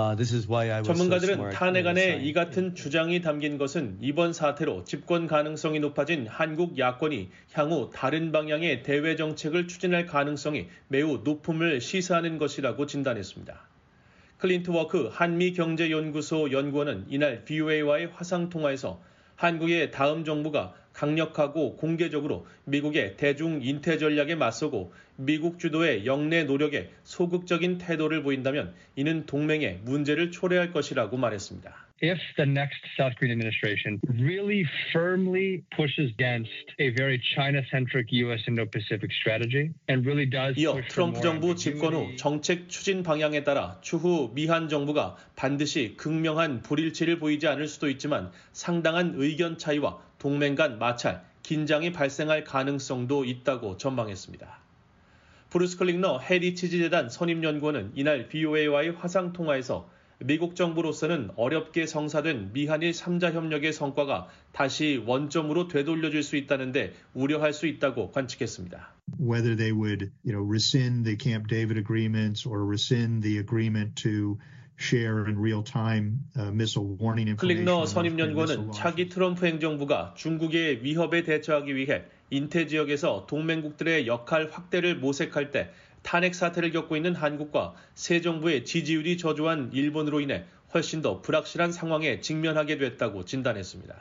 전문가들은 탄핵 안에 이 같은 주장이 담긴 것은 이번 사태로 집권 가능성이 높아진 한국 야권이 향후 다른 방향의 대외 정책을 추진할 가능성이 매우 높음을 시사하는 것이라고 진단했습니다. 클린트워크 한미경제연구소 연구원은 이날 VOA와의 화상통화에서 한국의 다음 정부가 강력하고 공개적으로 미국의 대중 인태 전략에 맞서고 미국 주도의 영내 노력에 소극적인 태도를 보인다면 이는 동맹의 문제를 초래할 것이라고 말했습니다. If the next South Korean administration really firmly pushes against a very China-centric U.S. Indo-Pacific strategy and really does 이어 트럼프 정부 집권 후 정책 추진 방향에 따라 추후 미한 정부가 반드시 극명한 불일치를 보이지 않을 수도 있지만 상당한 의견 차이와 동맹 간 마찰, 긴장이 발생할 가능성도 있다고 전망했습니다. 브루스 클링너 헤리티지 재단 선임연구원은 이날 VOA와의 화상통화에서 미국 정부로서는 어렵게 성사된 미한일 3자 협력의 성과가 다시 원점으로 되돌려질 수 있다는데 우려할 수 있다고 관측했습니다. Whether they would, rescind the Camp David agreements or rescind the agreement to share in real-time missile warning information. 클링너 선임연구원은 차기 트럼프 행정부가 중국의 위협에 대처하기 위해 인태 지역에서 동맹국들의 역할 확대를 모색할 때 탄핵 사태를 겪고 있는 한국과 새 정부의 지지율이 저조한 일본으로 인해 훨씬 더 불확실한 상황에 직면하게 됐다고 진단했습니다.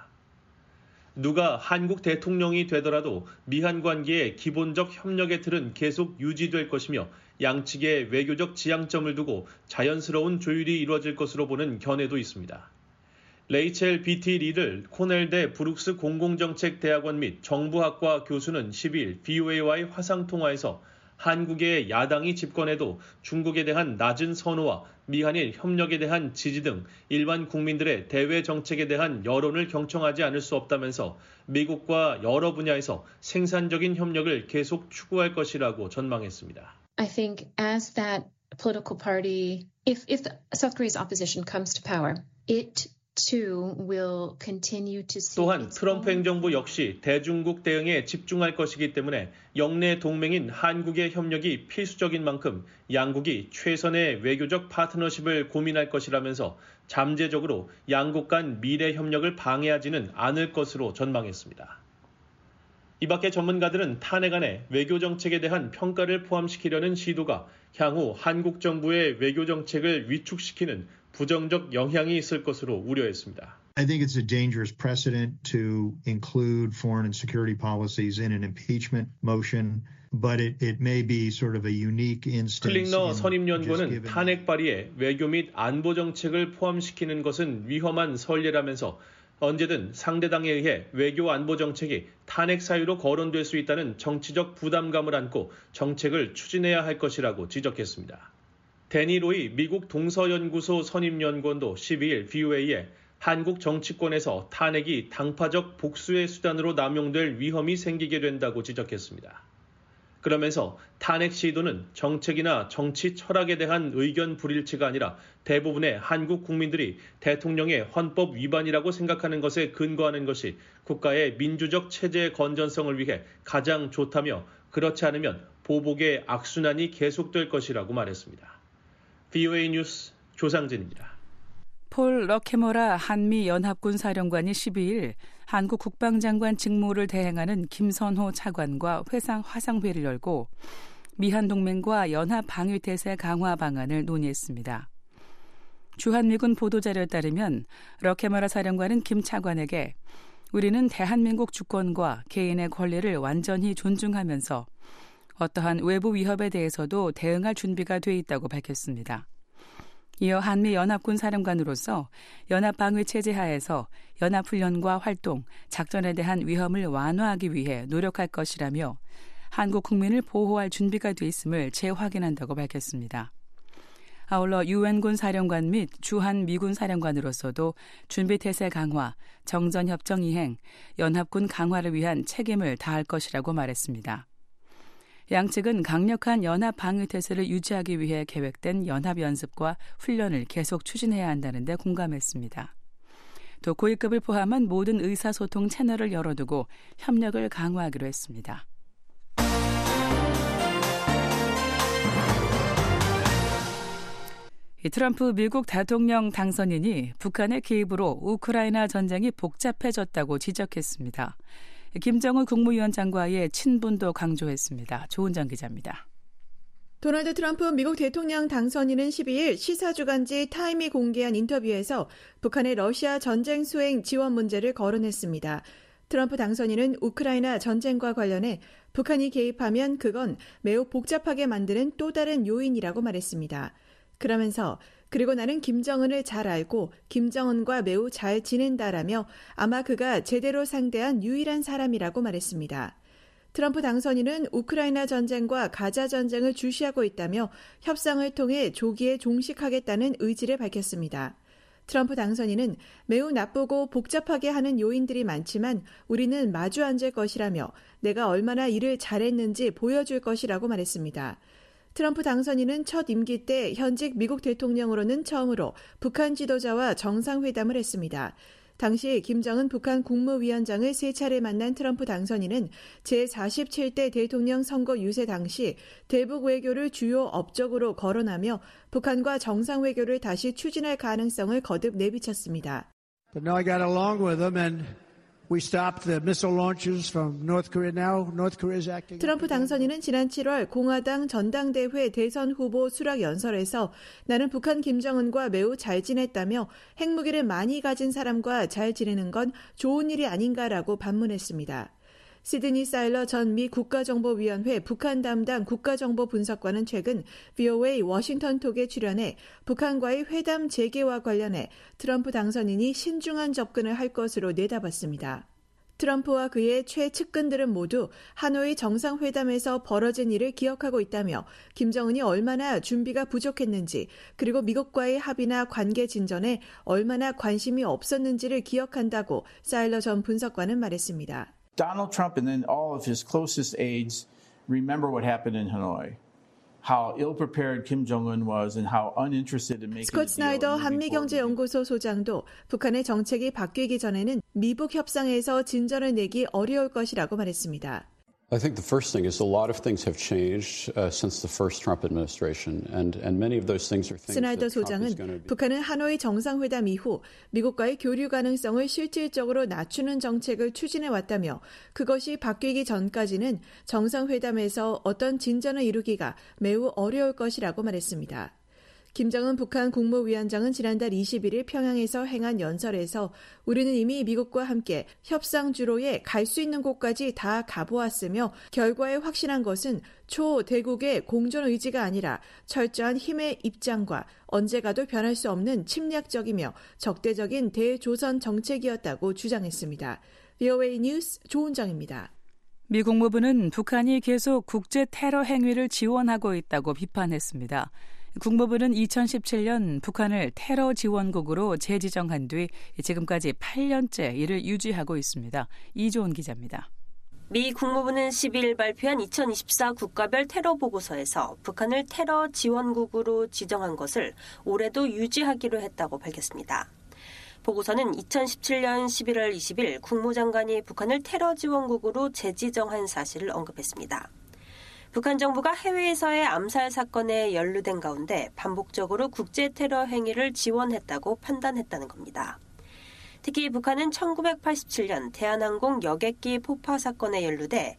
누가 한국 대통령이 되더라도 미한 관계의 기본적 협력의 틀은 계속 유지될 것이며 양측의 외교적 지향점을 두고 자연스러운 조율이 이루어질 것으로 보는 견해도 있습니다. 레이첼 B.T. 리를 코넬대 브룩스 공공정책대학원 및 정부학과 교수는 12일 VOA와의 화상통화에서 한국의 야당이 집권해도 중국에 대한 낮은 선호와 미한일 협력에 대한 지지 등 일반 국민들의 대외 정책에 대한 여론을 경청하지 않을 수 없다면서 미국과 여러 분야에서 생산적인 협력을 계속 추구할 것이라고 전망했습니다. I think as that political party, if the South Korea's opposition comes to power, it 또한 트럼프 행정부 역시 대중국 대응에 집중할 것이기 때문에 영내 동맹인 한국의 협력이 필수적인 만큼 양국이 최선의 외교적 파트너십을 고민할 것이라면서 잠재적으로 양국 간 미래 협력을 방해하지는 않을 것으로 전망했습니다. 이 밖에 전문가들은 탄핵 안에 외교 정책에 대한 평가를 포함시키려는 시도가 향후 한국 정부의 외교 정책을 위축시키는 부정적 영향이 있을 것으로 우려했습니다. I think it's a dangerous precedent to include foreign and security policies in an impeachment motion, but it may be sort of a unique instance. 클링너 선임연구원은 탄핵 발의에 외교 및 안보 정책을 포함시키는 것은 위험한 선례라면서 언제든 상대당에 의해 외교 안보 정책이 탄핵 사유로 거론될 수 있다는 정치적 부담감을 안고 정책을 추진해야 할 것이라고 지적했습니다. 데니 로이 미국 동서연구소 선임연구원도 12일 VOA에 한국 정치권에서 탄핵이 당파적 복수의 수단으로 남용될 위험이 생기게 된다고 지적했습니다. 그러면서 탄핵 시도는 정책이나 정치 철학에 대한 의견 불일치가 아니라 대부분의 한국 국민들이 대통령의 헌법 위반이라고 생각하는 것에 근거하는 것이 국가의 민주적 체제의 건전성을 위해 가장 좋다며 그렇지 않으면 보복의 악순환이 계속될 것이라고 말했습니다. VOA 뉴스 조상진입니다. 폴 러케머라 한미연합군 사령관이 12일 한국 국방장관 직무를 대행하는 김선호 차관과 화상회를 열고 미한 동맹과 연합 방위태세 강화 방안을 논의했습니다. 주한미군 보도자료에 따르면 러케머라 사령관은 김 차관에게 우리는 대한민국 주권과 개인의 권리를 완전히 존중하면서 어떠한 외부 위협에 대해서도 대응할 준비가 돼 있다고 밝혔습니다. 이어 한미연합군 사령관으로서 연합방위체제 하에서 연합훈련과 활동, 작전에 대한 위험을 완화하기 위해 노력할 것이라며 한국 국민을 보호할 준비가 돼 있음을 재확인한다고 밝혔습니다. 아울러 유엔군 사령관 및 주한미군 사령관으로서도 준비태세 강화, 정전협정 이행, 연합군 강화를 위한 책임을 다할 것이라고 말했습니다. 양측은 강력한 연합 방위 태세를 유지하기 위해 계획된 연합 연습과 훈련을 계속 추진해야 한다는 데 공감했습니다. 또 고위급을 포함한 모든 의사소통 채널을 열어두고 협력을 강화하기로 했습니다. 트럼프 미국 대통령 당선인이 북한의 개입으로 우크라이나 전쟁이 복잡해졌다고 지적했습니다. 김정은 국무위원장과의 친분도 강조했습니다. 조은정 기자입니다. 도널드 트럼프 미국 대통령 당선인은 12일 시사주간지 타임이 공개한 인터뷰에서 북한의 러시아 전쟁 수행 지원 문제를 거론했습니다. 트럼프 당선인은 우크라이나 전쟁과 관련해 북한이 개입하면 그건 매우 복잡하게 만드는 또 다른 요인이라고 말했습니다. 그러면서 그리고 나는 김정은을 잘 알고 김정은과 매우 잘 지낸다라며 아마 그가 제대로 상대한 유일한 사람이라고 말했습니다. 트럼프 당선인은 우크라이나 전쟁과 가자 전쟁을 주시하고 있다며 협상을 통해 조기에 종식하겠다는 의지를 밝혔습니다. 트럼프 당선인은 매우 나쁘고 복잡하게 하는 요인들이 많지만 우리는 마주 앉을 것이라며 내가 얼마나 일을 잘했는지 보여줄 것이라고 말했습니다. 트럼프 당선인은 첫 임기 때 현직 미국 대통령으로는 처음으로 북한 지도자와 정상회담을 했습니다. 당시 김정은 북한 국무위원장을 3차례 만난 트럼프 당선인은 제47대 대통령 선거 유세 당시 대북 외교를 주요 업적으로 거론하며 북한과 정상외교를 다시 추진할 가능성을 거듭 내비쳤습니다. But no, I got along with them and we stopped the missile launches from North Korea. Now North Korea is acting. 트럼프 당선인은 지난 7월 공화당 전당대회 대선 후보 수락 연설에서 나는 북한 김정은과 매우 잘 지냈다며 핵무기를 많이 가진 사람과 잘 지내는 건 좋은 일이 아닌가라고 반문했습니다. 시드니 사일러 전 미 국가정보위원회 북한 담당 국가정보분석관은 최근 VOA 워싱턴 톡에 출연해 북한과의 회담 재개와 관련해 트럼프 당선인이 신중한 접근을 할 것으로 내다봤습니다. 트럼프와 그의 최측근들은 모두 하노이 정상회담에서 벌어진 일을 기억하고 있다며 김정은이 얼마나 준비가 부족했는지 그리고 미국과의 합의나 관계 진전에 얼마나 관심이 없었는지를 기억한다고 사일러 전 분석관은 말했습니다. Donald Trump and then all of his closest aides remember what happened in Hanoi. How ill-prepared Kim Jong-un was and how uninterested in making a deal. 스콧 스나이더 한미경제연구소 소장도 북한의 정책이 바뀌기 전에는 미북 협상에서 진전을 내기 어려울 것이라고 말했습니다. I think the first thing is a lot of things have changed since the first Trump administration, and many of those things are things 스나이더 that Trump is going to 소장은 be. 북한은 하노이 정상회담 이후 미국과의 교류 가능성을 실질적으로 낮추는 정책을 추진해 왔다며 그것이 바뀌기 전까지는 정상회담에서 어떤 진전을 이루기가 매우 어려울 것이라고 말했습니다. 김정은 북한 국무위원장은 지난달 21일 평양에서 행한 연설에서 우리는 이미 미국과 함께 협상 주로에 갈 수 있는 곳까지 다 가보았으며 결과에 확신한 것은 초대국의 공존 의지가 아니라 철저한 힘의 입장과 언제 가도 변할 수 없는 침략적이며 적대적인 대조선 정책이었다고 주장했습니다. VOA 뉴스 조은정입니다. 미 국무부는 북한이 계속 국제 테러 행위를 지원하고 있다고 비판했습니다. 국무부는 2017년 북한을 테러 지원국으로 재지정한 뒤 지금까지 8년째 이를 유지하고 있습니다. 이조은 기자입니다. 미 국무부는 12일 발표한 2024 국가별 테러 보고서에서 북한을 테러 지원국으로 지정한 것을 올해도 유지하기로 했다고 밝혔습니다. 보고서는 2017년 11월 20일 국무장관이 북한을 테러 지원국으로 재지정한 사실을 언급했습니다. 북한 정부가 해외에서의 암살 사건에 연루된 가운데 반복적으로 국제 테러 행위를 지원했다고 판단했다는 겁니다. 특히 북한은 1987년 대한항공 여객기 폭파 사건에 연루돼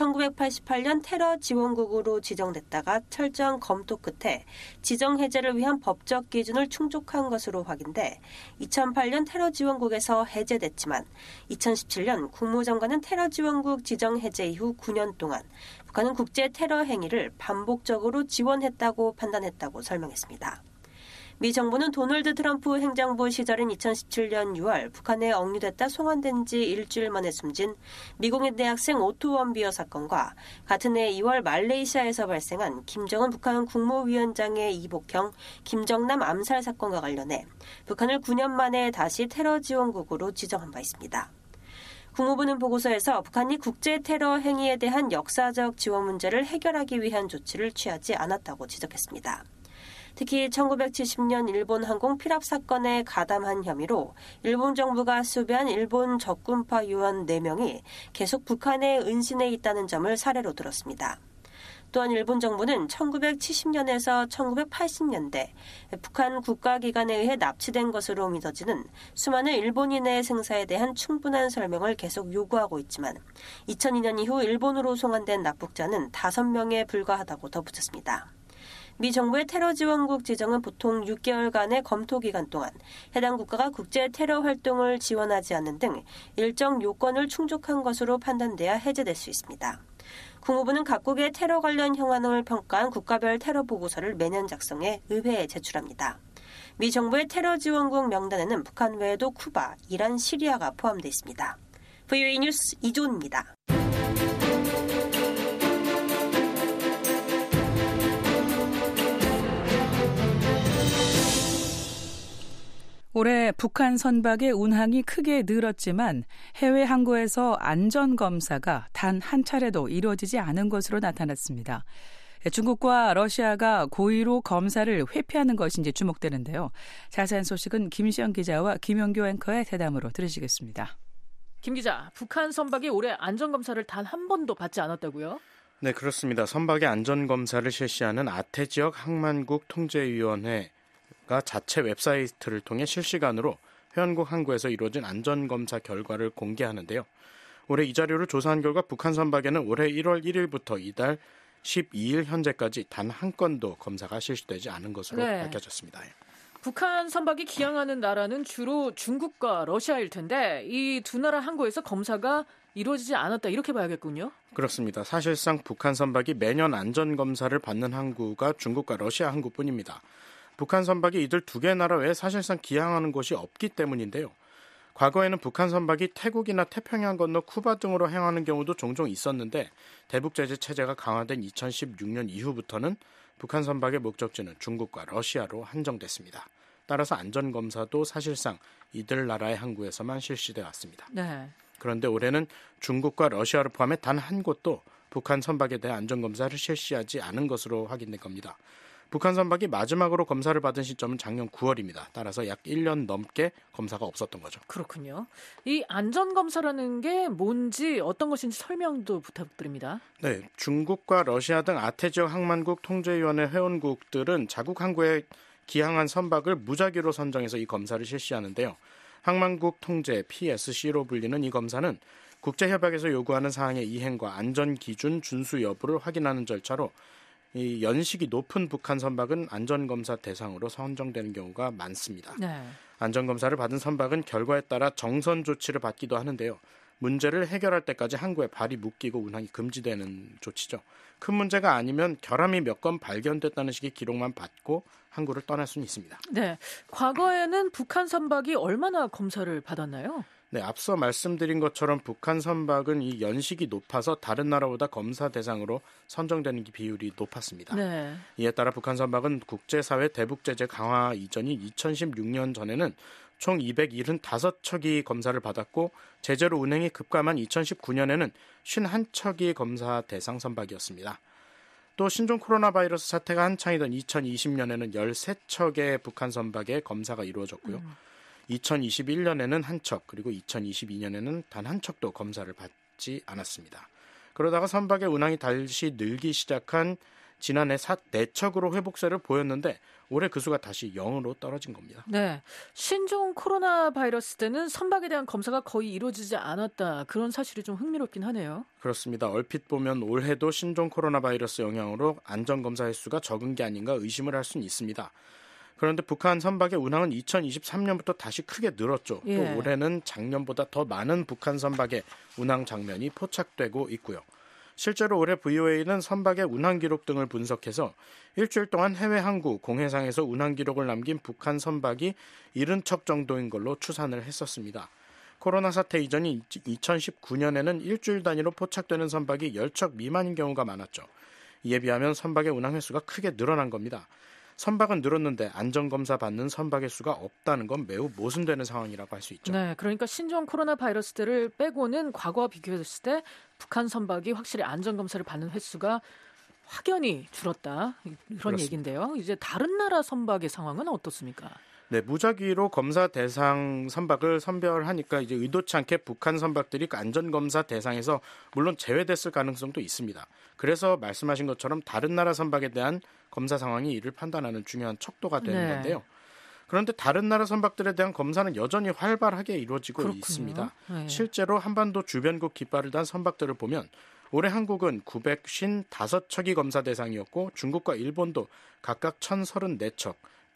1988년 테러 지원국으로 지정됐다가 철저한 검토 끝에 지정 해제를 위한 법적 기준을 충족한 것으로 확인돼 2008년 테러 지원국에서 해제됐지만 2017년 국무장관은 테러 지원국 지정 해제 이후 9년 동안 북한은 국제 테러 행위를 반복적으로 지원했다고 판단했다고 설명했습니다. 미 정부는 도널드 트럼프 행정부 시절인 2017년 6월 북한에 억류됐다 송환된 지 일주일 만에 숨진 미국인 대학생 오토 원비어 사건과 같은 해 2월 말레이시아에서 발생한 김정은 북한 국무위원장의 이복형 김정남 암살 사건과 관련해 북한을 9년 만에 다시 테러 지원국으로 지정한 바 있습니다. 국무부는 보고서에서 북한이 국제 테러 행위에 대한 역사적 지원 문제를 해결하기 위한 조치를 취하지 않았다고 지적했습니다. 특히 1970년 일본 항공 피랍 사건에 가담한 혐의로 일본 정부가 수배한 일본 적군파 요원 4명이 계속 북한에 은신해 있다는 점을 사례로 들었습니다. 또한 일본 정부는 1970년에서 1980년대 북한 국가기관에 의해 납치된 것으로 믿어지는 수많은 일본인의 생사에 대한 충분한 설명을 계속 요구하고 있지만 2002년 이후 일본으로 송환된 납북자는 5명에 불과하다고 덧붙였습니다. 미 정부의 테러 지원국 지정은 보통 6개월간의 검토 기간 동안 해당 국가가 국제 테러 활동을 지원하지 않는 등 일정 요건을 충족한 것으로 판단돼야 해제될 수 있습니다. 국무부는 각국의 테러 관련 형황을 평가한 국가별 테러 보고서를 매년 작성해 의회에 제출합니다. 미 정부의 테러 지원국 명단에는 북한 외에도 쿠바, 이란, 시리아가 포함되어 있습니다. VOA 뉴스 이조은입니다. 올해 북한 선박의 운항이 크게 늘었지만 해외 항구에서 안전검사가 단 한 차례도 이루어지지 않은 것으로 나타났습니다. 중국과 러시아가 고의로 검사를 회피하는 것이 이제 주목되는데요. 자세한 소식은 김시영 기자와 김용교 앵커의 대담으로 들으시겠습니다. 김 기자, 북한 선박이 올해 안전검사를 단 한 번도 받지 않았다고요? 네, 그렇습니다. 선박의 안전검사를 실시하는 아태지역 항만국 통제위원회 가 자체 웹사이트를 통해 실시간으로 회원국 항구에서 이루어진 안전검사 결과를 공개하는데요. 올해 이 자료를 조사한 결과 북한 선박에는 올해 1월 1일부터 이달 12일 현재까지 단 한 건도 검사가 실시되지 않은 것으로 밝혀졌습니다. 북한 선박이 기항하는 나라는 주로 중국과 러시아일 텐데 이 두 나라 항구에서 검사가 이루어지지 않았다 이렇게 봐야겠군요. 그렇습니다. 사실상 북한 선박이 매년 안전검사를 받는 항구가 중국과 러시아 항구뿐입니다. 북한 선박이 이들 두 개 나라 외에 사실상 기항하는 곳이 없기 때문인데요. 과거에는 북한 선박이 태국이나 태평양 건너 쿠바 등으로 행하는 경우도 종종 있었는데 대북 제재 체제가 강화된 2016년 이후부터는 북한 선박의 목적지는 중국과 러시아로 한정됐습니다. 따라서 안전검사도 사실상 이들 나라의 항구에서만 실시돼 왔습니다. 네. 그런데 올해는 중국과 러시아를 포함해 단 한 곳도 북한 선박에 대한 안전검사를 실시하지 않은 것으로 확인된 겁니다. 북한 선박이 마지막으로 검사를 받은 시점은 작년 9월입니다. 따라서 약 1년 넘게 검사가 없었던 거죠. 그렇군요. 이 안전검사라는 게 뭔지 어떤 것인지 설명도 부탁드립니다. 네, 중국과 러시아 등 아태지역 항만국 통제위원회 회원국들은 자국 항구에 기항한 선박을 무작위로 선정해서 이 검사를 실시하는데요. 항만국 통제 PSC로 불리는 이 검사는 국제협약에서 요구하는 사항의 이행과 안전기준 준수 여부를 확인하는 절차로 이 연식이 높은 북한 선박은 안전검사 대상으로 선정되는 경우가 많습니다. 네. 안전검사를 받은 선박은 결과에 따라 정선 조치를 받기도 하는데요. 문제를 해결할 때까지 항구에 발이 묶이고 운항이 금지되는 조치죠. 큰 문제가 아니면 결함이 몇 건 발견됐다는 식의 기록만 받고 항구를 떠날 수는 있습니다. 네, 과거에는 북한 선박이 얼마나 검사를 받았나요? 네, 앞서 말씀드린 것처럼 북한 선박은 이 연식이 높아서 다른 나라보다 검사 대상으로 선정되는 비율이 높았습니다. 네. 이에 따라 북한 선박은 국제사회 대북 제재 강화 이전인 2016년 전에는 총 275척이 검사를 받았고 제재로 운행이 급감한 2019년에는 51척이 검사 대상 선박이었습니다. 또 신종 코로나 바이러스 사태가 한창이던 2020년에는 13척의 북한 선박에 검사가 이루어졌고요. 2021년에는 한 척, 그리고 2022년에는 단 한 척도 검사를 받지 않았습니다. 그러다가 선박의 운항이 다시 늘기 시작한 지난해 4척으로 회복세를 보였는데 올해 그 수가 다시 0으로 떨어진 겁니다. 네, 신종 코로나 바이러스 때는 선박에 대한 검사가 거의 이루어지지 않았다. 그런 사실이 좀 흥미롭긴 하네요. 그렇습니다. 얼핏 보면 올해도 신종 코로나 바이러스 영향으로 안전검사 횟수가 적은 게 아닌가 의심을 할 수는 있습니다. 그런데 북한 선박의 운항은 2023년부터 다시 크게 늘었죠. 예. 또 올해는 작년보다 더 많은 북한 선박의 운항 장면이 포착되고 있고요. 실제로 올해 VOA는 선박의 운항 기록 등을 분석해서 일주일 동안 해외 항구 공해상에서 운항 기록을 남긴 북한 선박이 70척 정도인 걸로 추산을 했었습니다. 코로나 사태 이전인 2019년에는 일주일 단위로 포착되는 선박이 10척 미만인 경우가 많았죠. 이에 비하면 선박의 운항 횟수가 크게 늘어난 겁니다. 선박은 늘었는데 안전검사 받는 선박의 수가 없다는 건 매우 모순되는 상황이라고 할 수 있죠. 네, 그러니까 신종 코로나 바이러스 때를 빼고는 과거와 비교했을 때 북한 선박이 확실히 안전검사를 받는 횟수가 확연히 줄었다. 이런 그렇습니다. 얘기인데요. 이제 다른 나라 선박의 상황은 어떻습니까? 네, 무작위로 검사 대상 선박을 선별하니까 이제 의도치 않게 북한 선박들이 그 안전검사 대상에서 물론 제외됐을 가능성도 있습니다. 그래서 말씀하신 것처럼 다른 나라 선박에 대한 검사 상황이 이를 판단하는 중요한 척도가 되는 네. 건데요. 그런데 다른 나라 선박들에 대한 검사는 여전히 활발하게 이루어지고 그렇군요. 있습니다. 네. 실제로 한반도 주변국 깃발을 단 선박들을 보면 올해 한국은 955척이 검사 대상이었고 중국과 일본도 각각 1034척,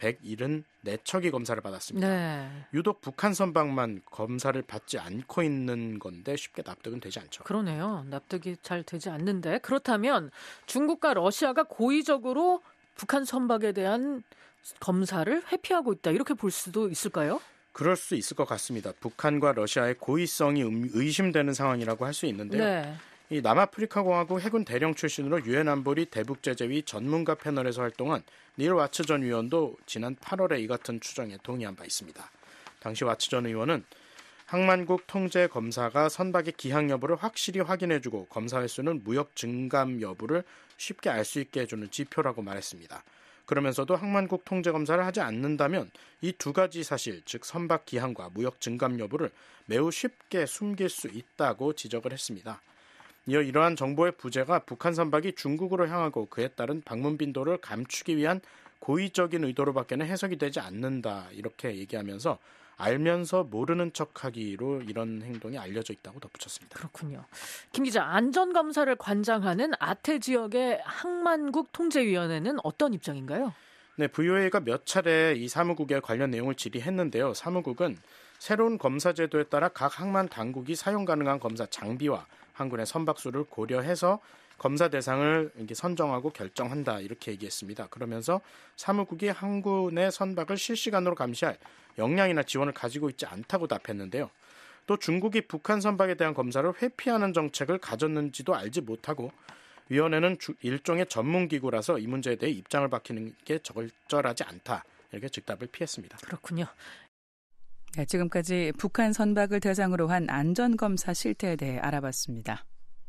174척이 검사를 받았습니다. 네. 유독 북한 선박만 검사를 받지 않고 있는 건데 쉽게 납득은 되지 않죠. 그러네요. 납득이 잘 되지 않는데 그렇다면 중국과 러시아가 고의적으로 북한 선박에 대한 검사를 회피하고 있다 이렇게 볼 수도 있을까요? 그럴 수 있을 것 같습니다. 북한과 러시아의 고의성이 의심되는 상황이라고 할 수 있는데요. 네. 이 남아프리카 공화국 해군 대령 출신으로 유엔 안보리 대북제재위 전문가 패널에서 활동한 닐 와츠 전 의원도 지난 8월에 이 같은 추정에 동의한 바 있습니다. 당시 와츠 전 의원은 항만국 통제 검사가 선박의 기항 여부를 확실히 확인해주고 검사 횟수는 무역 증감 여부를 쉽게 알 수 있게 해주는 지표라고 말했습니다. 그러면서도 항만국 통제 검사를 하지 않는다면 이 두 가지 사실, 즉 선박 기항과 무역 증감 여부를 매우 쉽게 숨길 수 있다고 지적을 했습니다. 이어 이러한 정보의 부재가 북한 선박이 중국으로 향하고 그에 따른 방문 빈도를 감추기 위한 고의적인 의도로밖에는 해석이 되지 않는다 이렇게 얘기하면서 알면서 모르는 척하기로 이런 행동이 알려져 있다고 덧붙였습니다. 그렇군요. 김 기자, 안전검사를 관장하는 아태 지역의 항만국 통제위원회는 어떤 입장인가요? 네, VOA가 몇 차례 이 사무국에 관련 내용을 질의했는데요. 사무국은 새로운 검사 제도에 따라 각 항만 당국이 사용 가능한 검사 장비와 항군의 선박수를 고려해서 검사 대상을 이렇게 선정하고 결정한다 이렇게 얘기했습니다. 그러면서 사무국이 항군의 선박을 실시간으로 감시할 역량이나 지원을 가지고 있지 않다고 답했는데요. 또 중국이 북한 선박에 대한 검사를 회피하는 정책을 가졌는지도 알지 못하고 위원회는 일종의 전문기구라서 이 문제에 대해 입장을 밝히는 게 적절하지 않다 이렇게 즉답을 피했습니다. 그렇군요. 네, 지금까지 북한 선박을 대상으로 한 안전검사 실태에 대해 알아봤습니다.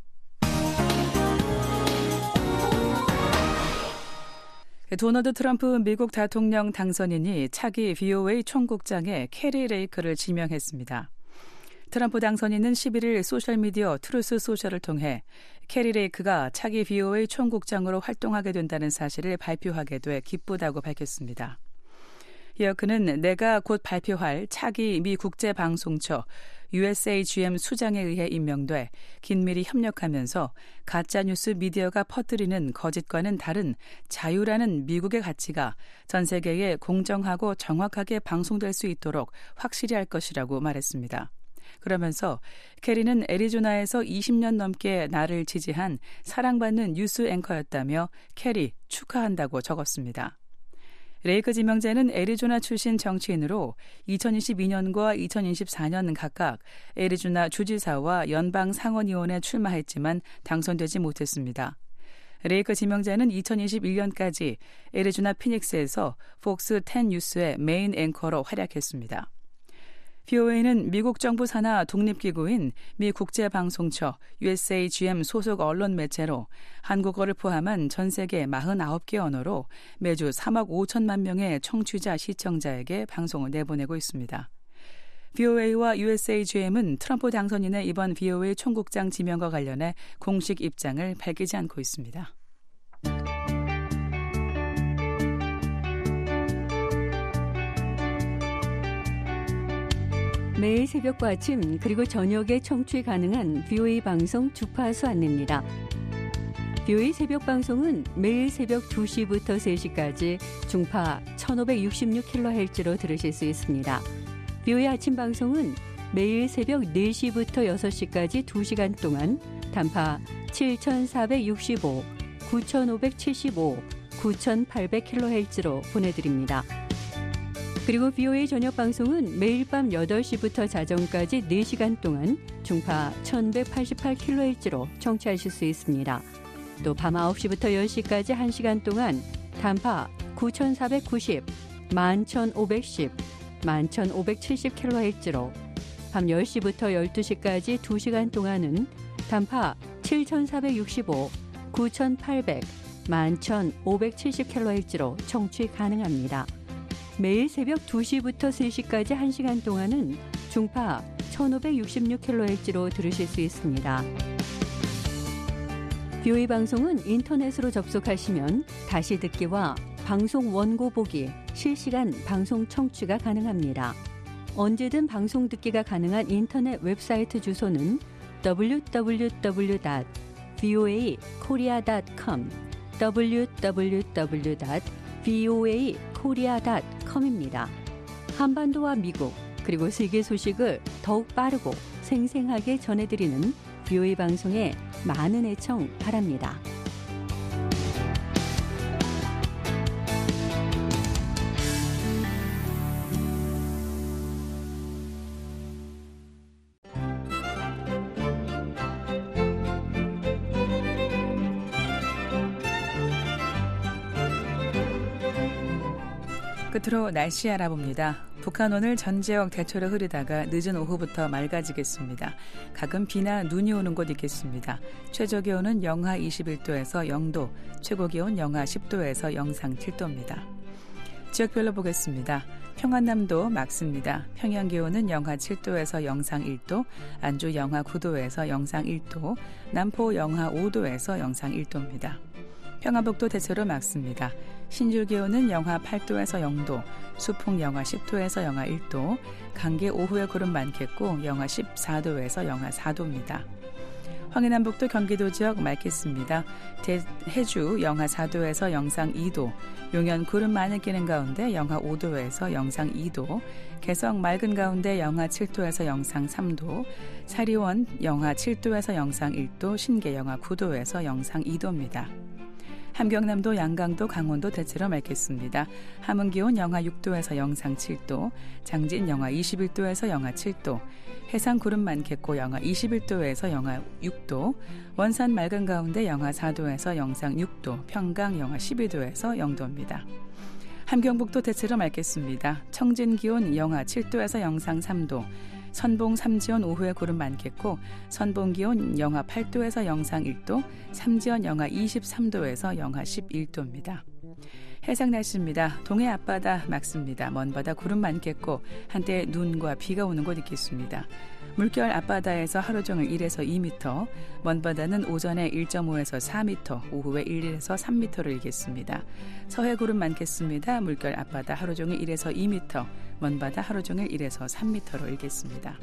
도널드 트럼프 미국 대통령 당선인이 차기 VOA 총국장에 캐리 레이크를 지명했습니다. 트럼프 당선인은 11일 소셜미디어 트루스 소셜을 통해 캐리 레이크가 차기 VOA 총국장으로 활동하게 된다는 사실을 발표하게 돼 기쁘다고 밝혔습니다. 이어 그는 내가 곧 발표할 차기 미 국제방송처 USAGM 수장에 의해 임명돼 긴밀히 협력하면서 가짜뉴스 미디어가 퍼뜨리는 거짓과는 다른 자유라는 미국의 가치가 전 세계에 공정하고 정확하게 방송될 수 있도록 확실히 할 것이라고 말했습니다. 그러면서 캐리는 애리조나에서 20년 넘게 나를 지지한 사랑받는 뉴스 앵커였다며 캐리 축하한다고 적었습니다. 레이크 지명자는 애리조나 출신 정치인으로 2022년과 2024년 각각 애리조나 주지사와 연방 상원의원에 출마했지만 당선되지 못했습니다. 레이크 지명자는 2021년까지 애리조나 피닉스에서 폭스 10 뉴스의 메인 앵커로 활약했습니다. VOA는 미국 정부 산하 독립기구인 미 국제방송처 USAGM 소속 언론 매체로 한국어를 포함한 전 세계 49개 언어로 매주 3억 5천만 명의 청취자 시청자에게 방송을 내보내고 있습니다. VOA와 USAGM은 트럼프 당선인의 이번 VOA 총국장 지명과 관련해 공식 입장을 밝히지 않고 있습니다. 매일 새벽과 아침 그리고 저녁에 청취 가능한 VOA 방송 주파수 안내입니다. VOA 새벽 방송은 매일 새벽 2시부터 3시까지 중파 1566kHz로 들으실 수 있습니다. VOA 아침 방송은 매일 새벽 4시부터 6시까지 2시간 동안 단파 7465, 9575, 9800kHz로 보내드립니다. 그리고 VOA 저녁 방송은 매일 밤 8시부터 자정까지 4시간 동안 중파 1188kHz로 청취하실 수 있습니다. 또 밤 9시부터 10시까지 1시간 동안 단파 9,490, 11,510, 11,570kHz로 밤 10시부터 12시까지 2시간 동안은 단파 7,465, 9,800, 11,570kHz로 청취 가능합니다. 매일 새벽 2시부터 3시까지 1시간 동안은 중파 1566kHz로 들으실 수 있습니다. VOA 방송은 인터넷으로 접속하시면 다시 듣기와 방송 원고 보기, 실시간 방송 청취가 가능합니다. 언제든 방송 듣기가 가능한 인터넷 웹사이트 주소는 www.voakorea.com, www.voakorea.com입니다. 한반도와 미국, 그리고 세계 소식을 더욱 빠르고 생생하게 전해드리는 VOA 방송에 많은 애청 바랍니다. 끝으로 날씨 알아봅니다. 북한 오늘 전 지역 대체로 흐리다가 늦은 오후부터 맑아지겠습니다. 가끔 비나 눈이 오는 곳 있겠습니다. 최저 기온은 영하 21도에서 0도, 최고 기온 영하 10도에서 영상 7도입니다. 지역별로 보겠습니다. 평안남도 맑습니다. 평양 기온은 영하 7도에서 영상 1도, 안주 영하 9도에서 영상 1도, 남포 영하 5도에서 영상 1도입니다. 평안북도 대체로 맑습니다. 신주 기온은 영하 8도에서 0도, 수풍 영하 10도에서 영하 1도, 강계 오후에 구름 많겠고 영하 14도에서 영하 4도입니다. 황해남북도 경기도 지역 맑겠습니다. 해주 영하 4도에서 영상 2도, 용현 구름 많이 끼는 가운데 영하 5도에서 영상 2도, 개성 맑은 가운데 영하 7도에서 영상 3도, 사리원 영하 7도에서 영상 1도, 신계 영하 9도에서 영상 2도입니다. 함경남도, 양강도, 강원도 대체로 맑겠습니다. 함흥 기온 영하 6도에서 영상 7도, 장진 영하 21도에서 영하 7도, 해상 구름 많겠고 영하 21도에서 영하 6도, 원산 맑은 가운데 영하 4도에서 영상 6도, 평강 영하 12도에서 0도입니다. 함경북도 대체로 맑겠습니다. 청진 기온 영하 7도에서 영상 3도, 선봉 삼지연 오후에 구름 많겠고 선봉 기온 영하 8도에서 영상 1도, 삼지연 영하 23도에서 영하 11도입니다. 해상 날씨입니다. 동해 앞바다 맑습니다. 먼바다 구름 많겠고 한때 눈과 비가 오는 곳 있겠습니다. 물결 앞바다에서 하루 종일 1에서 2m, 먼바다는 오전에 1.5에서 4m, 오후에 1에서 3m를 일겠습니다. 서해 구름 많겠습니다. 물결 앞바다 하루 종일 1에서 2m, 먼바다 하루 종일 1에서 3m로 일겠습니다.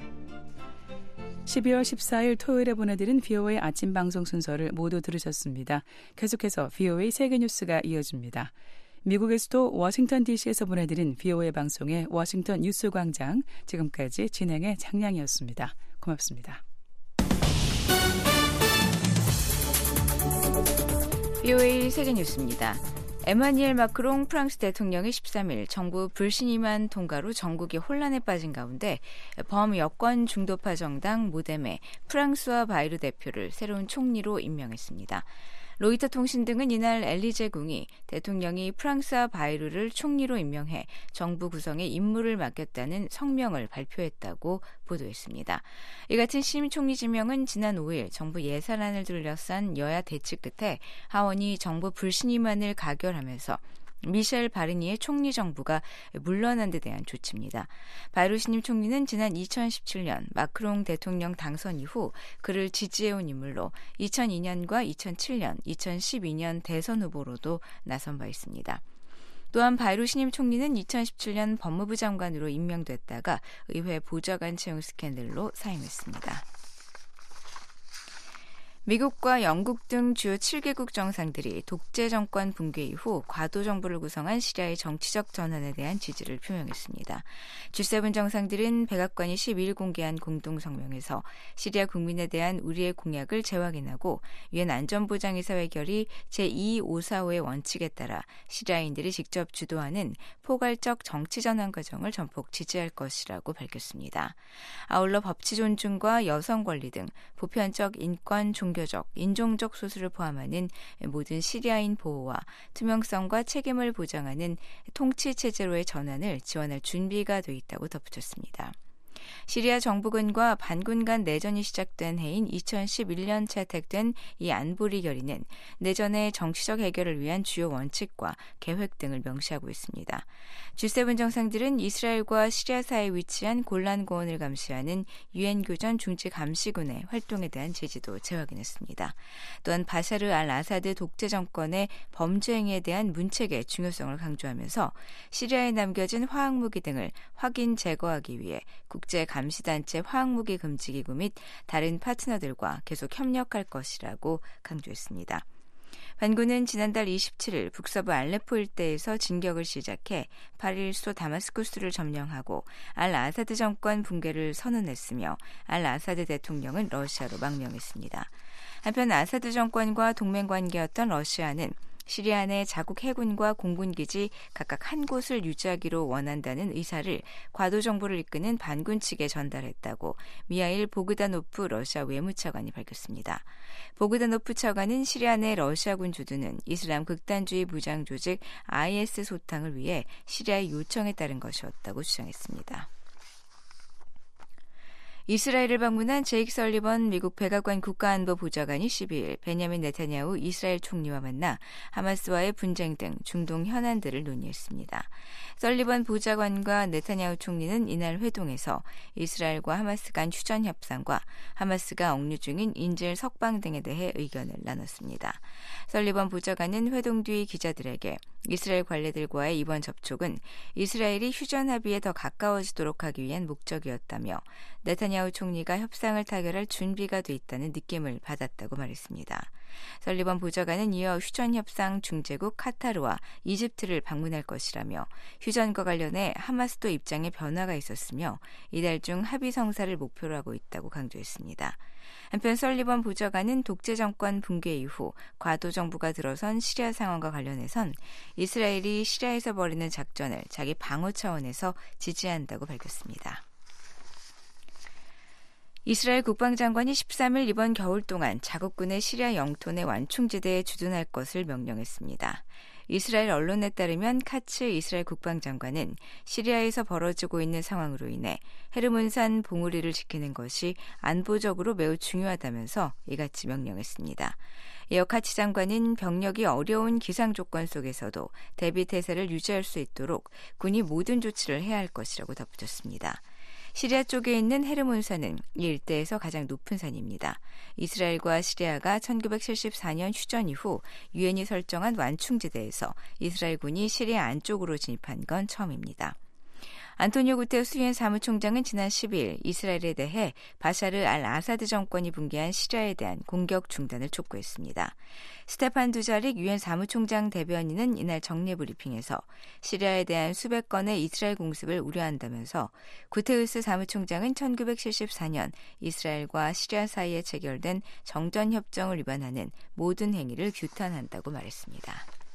12월 14일 토요일에 보내드린 VOA 아침 방송 순서를 모두 들으셨습니다. 계속해서 VOA 세계뉴스가 이어집니다. 미국의 수도 워싱턴 DC에서 보내드린 VOA 방송의 워싱턴 뉴스광장, 지금까지 진행의 장량이었습니다. 고맙습니다. VOA 세계뉴스입니다. 에마뉘엘 마크롱 프랑스 대통령이 13일 정부 불신임안 통과로 전국이 혼란에 빠진 가운데 범여권 중도파 정당 모뎀의 프랑스와 바이루 대표를 새로운 총리로 임명했습니다. 로이터 통신 등은 이날 엘리제 궁이 대통령이 프랑스와 바이루를 총리로 임명해 정부 구성에 임무를 맡겼다는 성명을 발표했다고 보도했습니다. 이 같은 신임 총리 지명은 지난 5일 정부 예산안을 둘러싼 여야 대치 끝에 하원이 정부 불신임안을 가결하면서 미셸 바르니에 총리 정부가 물러난 데 대한 조치입니다. 바이루 신임 총리는 지난 2017년 마크롱 대통령 당선 이후 그를 지지해온 인물로 2002년과 2007년, 2012년 대선 후보로도 나선 바 있습니다. 또한 바이루 신임 총리는 2017년 법무부 장관으로 임명됐다가 의회 보좌관 채용 스캔들로 사임했습니다. 미국과 영국 등 주요 7개국 정상들이 독재 정권 붕괴 이후 과도 정부를 구성한 시리아의 정치적 전환에 대한 지지를 표명했습니다. G7 정상들은 백악관이 12일 공개한 공동 성명에서 시리아 국민에 대한 우리의 공약을 재확인하고 유엔 안전보장이사 결의 제2254호의 원칙에 따라 시리아인들이 직접 주도하는 포괄적 정치 전환 과정을 전폭 지지할 것이라고 밝혔습니다. 아울러 법치 존중과 여성 권리 등 보편적 인권, 종교적, 인종적 소수를 포함하는 모든 시리아인 보호와 투명성과 책임을 보장하는 통치 체제로의 전환을 지원할 준비가 돼 있다고 덧붙였습니다. 시리아 정부군과 반군 간 내전이 시작된 해인 2011년 채택된 이 안보리 결의는 내전의 정치적 해결을 위한 주요 원칙과 계획 등을 명시하고 있습니다. G7 정상들은 이스라엘과 시리아 사이에 위치한 골란 고원을 감시하는 유엔 교전 중지 감시군의 활동에 대한 지지도 재확인했습니다. 또한 바샤르 알 아사드 독재 정권의 범죄 행위에 대한 문책의 중요성을 강조하면서 시리아에 남겨진 화학무기 등을 확인 제거하기 위해 국제감시단체 화학무기 금지기구 및 다른 파트너들과 계속 협력할 것이라고 강조했습니다. 반군은 지난달 27일 북서부 알레포 일대에서 진격을 시작해 8일 수도 다마스쿠스를 점령하고 알 아사드 정권 붕괴를 선언했으며 알 아사드 대통령은 러시아로 망명했습니다. 한편 아사드 정권과 동맹관계였던 러시아는 시리아 내 자국 해군과 공군기지 각각 한 곳을 유지하기로 원한다는 의사를 과도 정보를 이끄는 반군 측에 전달했다고 미하일 보그다노프 러시아 외무차관이 밝혔습니다. 보그다노프 차관은 시리아 내 러시아군 주둔은 이슬람 극단주의 무장 조직 IS 소탕을 위해 시리아에 요청에 따른 것이었다고 주장했습니다. 이스라엘을 방문한 제이크 설리번 미국 백악관 국가안보보좌관이 12일 베냐민 네타냐후 이스라엘 총리와 만나 하마스와의 분쟁 등 중동 현안들을 논의했습니다. 설리번 보좌관과 네타냐후 총리는 이날 회동에서 이스라엘과 하마스 간 휴전 협상과 하마스가 억류 중인 인질 석방 등에 대해 의견을 나눴습니다. 설리번 보좌관은 회동 뒤 기자들에게 이스라엘 관리들과의 이번 접촉은 이스라엘이 휴전 합의에 더 가까워지도록 하기 위한 목적이었다며 네타냐후 총리가 협상을 타결할 준비가 돼 있다는 느낌을 받았다고 말했습니다. 설리번 보좌관은 이어 휴전 협상 중재국 카타르와 이집트를 방문할 것이라며 휴전과 관련해 하마스도 입장에 변화가 있었으며 이달 중 합의 성사를 목표로 하고 있다고 강조했습니다. 한편 설리번 보좌관은 독재 정권 붕괴 이후 과도 정부가 들어선 시리아 상황과 관련해선 이스라엘이 시리아에서 벌이는 작전을 자기 방어 차원에서 지지한다고 밝혔습니다. 이스라엘 국방장관이 13일 이번 겨울 동안 자국군의 시리아 영토 내 완충지대에 주둔할 것을 명령했습니다. 이스라엘 언론에 따르면 카츠 이스라엘 국방장관은 시리아에서 벌어지고 있는 상황으로 인해 헤르몬산 봉우리를 지키는 것이 안보적으로 매우 중요하다면서 이같이 명령했습니다. 이어 카츠 장관은 병력이 어려운 기상 조건 속에서도 대비 태세를 유지할 수 있도록 군이 모든 조치를 해야 할 것이라고 덧붙였습니다. 시리아 쪽에 있는 헤르몬산은 이 일대에서 가장 높은 산입니다. 이스라엘과 시리아가 1974년 휴전 이후 유엔이 설정한 완충지대에서 이스라엘군이 시리아 안쪽으로 진입한 건 처음입니다. 안토니오 구테르스 유엔 사무총장은 지난 10일 이스라엘에 대해 바샤르 알 아사드 정권이 붕괴한 시리아에 대한 공격 중단을 촉구했습니다. 스테판 두자릭 유엔 사무총장 대변인은 이날 정례 브리핑에서 시리아에 대한 수백 건의 이스라엘 공습을 우려한다면서 구테르스 사무총장은 1974년 이스라엘과 시리아 사이에 체결된 정전협정을 위반하는 모든 행위를 규탄한다고 말했습니다.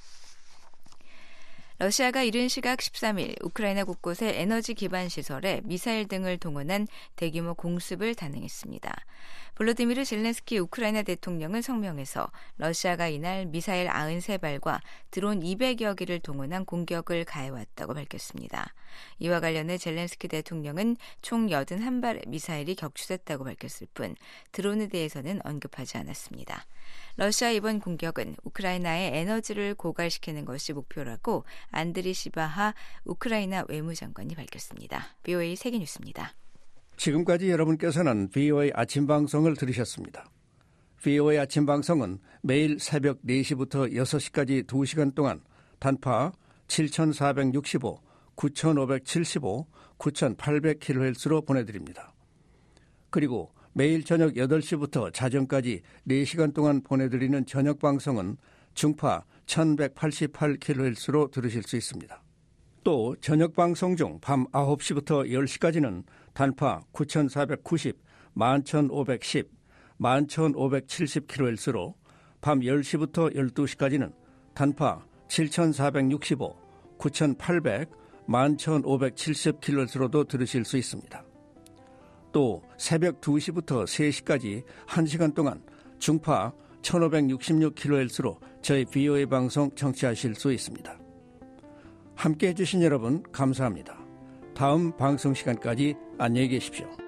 러시아가 이른 시각 13일 우크라이나 곳곳의 에너지 기반 시설에 미사일 등을 동원한 대규모 공습을 단행했습니다. 볼로디미르 젤렌스키 우크라이나 대통령은 성명에서 러시아가 이날 미사일 93발과 드론 200여 기를 동원한 공격을 가해왔다고 밝혔습니다. 이와 관련해 젤렌스키 대통령은 총 81발의 미사일이 격추됐다고 밝혔을 뿐 드론에 대해서는 언급하지 않았습니다. 러시아 이번 공격은 우크라이나의 에너지를 고갈시키는 것이 목표라고 안드리 시바하 우크라이나 외무장관이 밝혔습니다. VOA 세계뉴스입니다. 지금까지 여러분께서는 VOA 아침 방송을 들으셨습니다. VOA 아침 방송은 매일 새벽 4시부터 6시까지 2시간 동안 단파 7465, 9575, 9800kHz로 보내드립니다. 그리고 매일 저녁 8시부터 자정까지 4시간 동안 보내드리는 저녁 방송은 중파 1188kHz로 들으실 수 있습니다. 또 저녁 방송 중 밤 9시부터 10시까지는 단파 9490, 11510, 11570kHz로 밤 10시부터 12시까지는 단파 7465, 9800, 11570kHz로도 들으실 수 있습니다. 또 새벽 2시부터 3시까지 1시간 동안 중파 1566kHz로 저희 VOA 방송 청취하실 수 있습니다. 함께해 주신 여러분 감사합니다. 다음 방송 시간까지 안녕히 계십시오.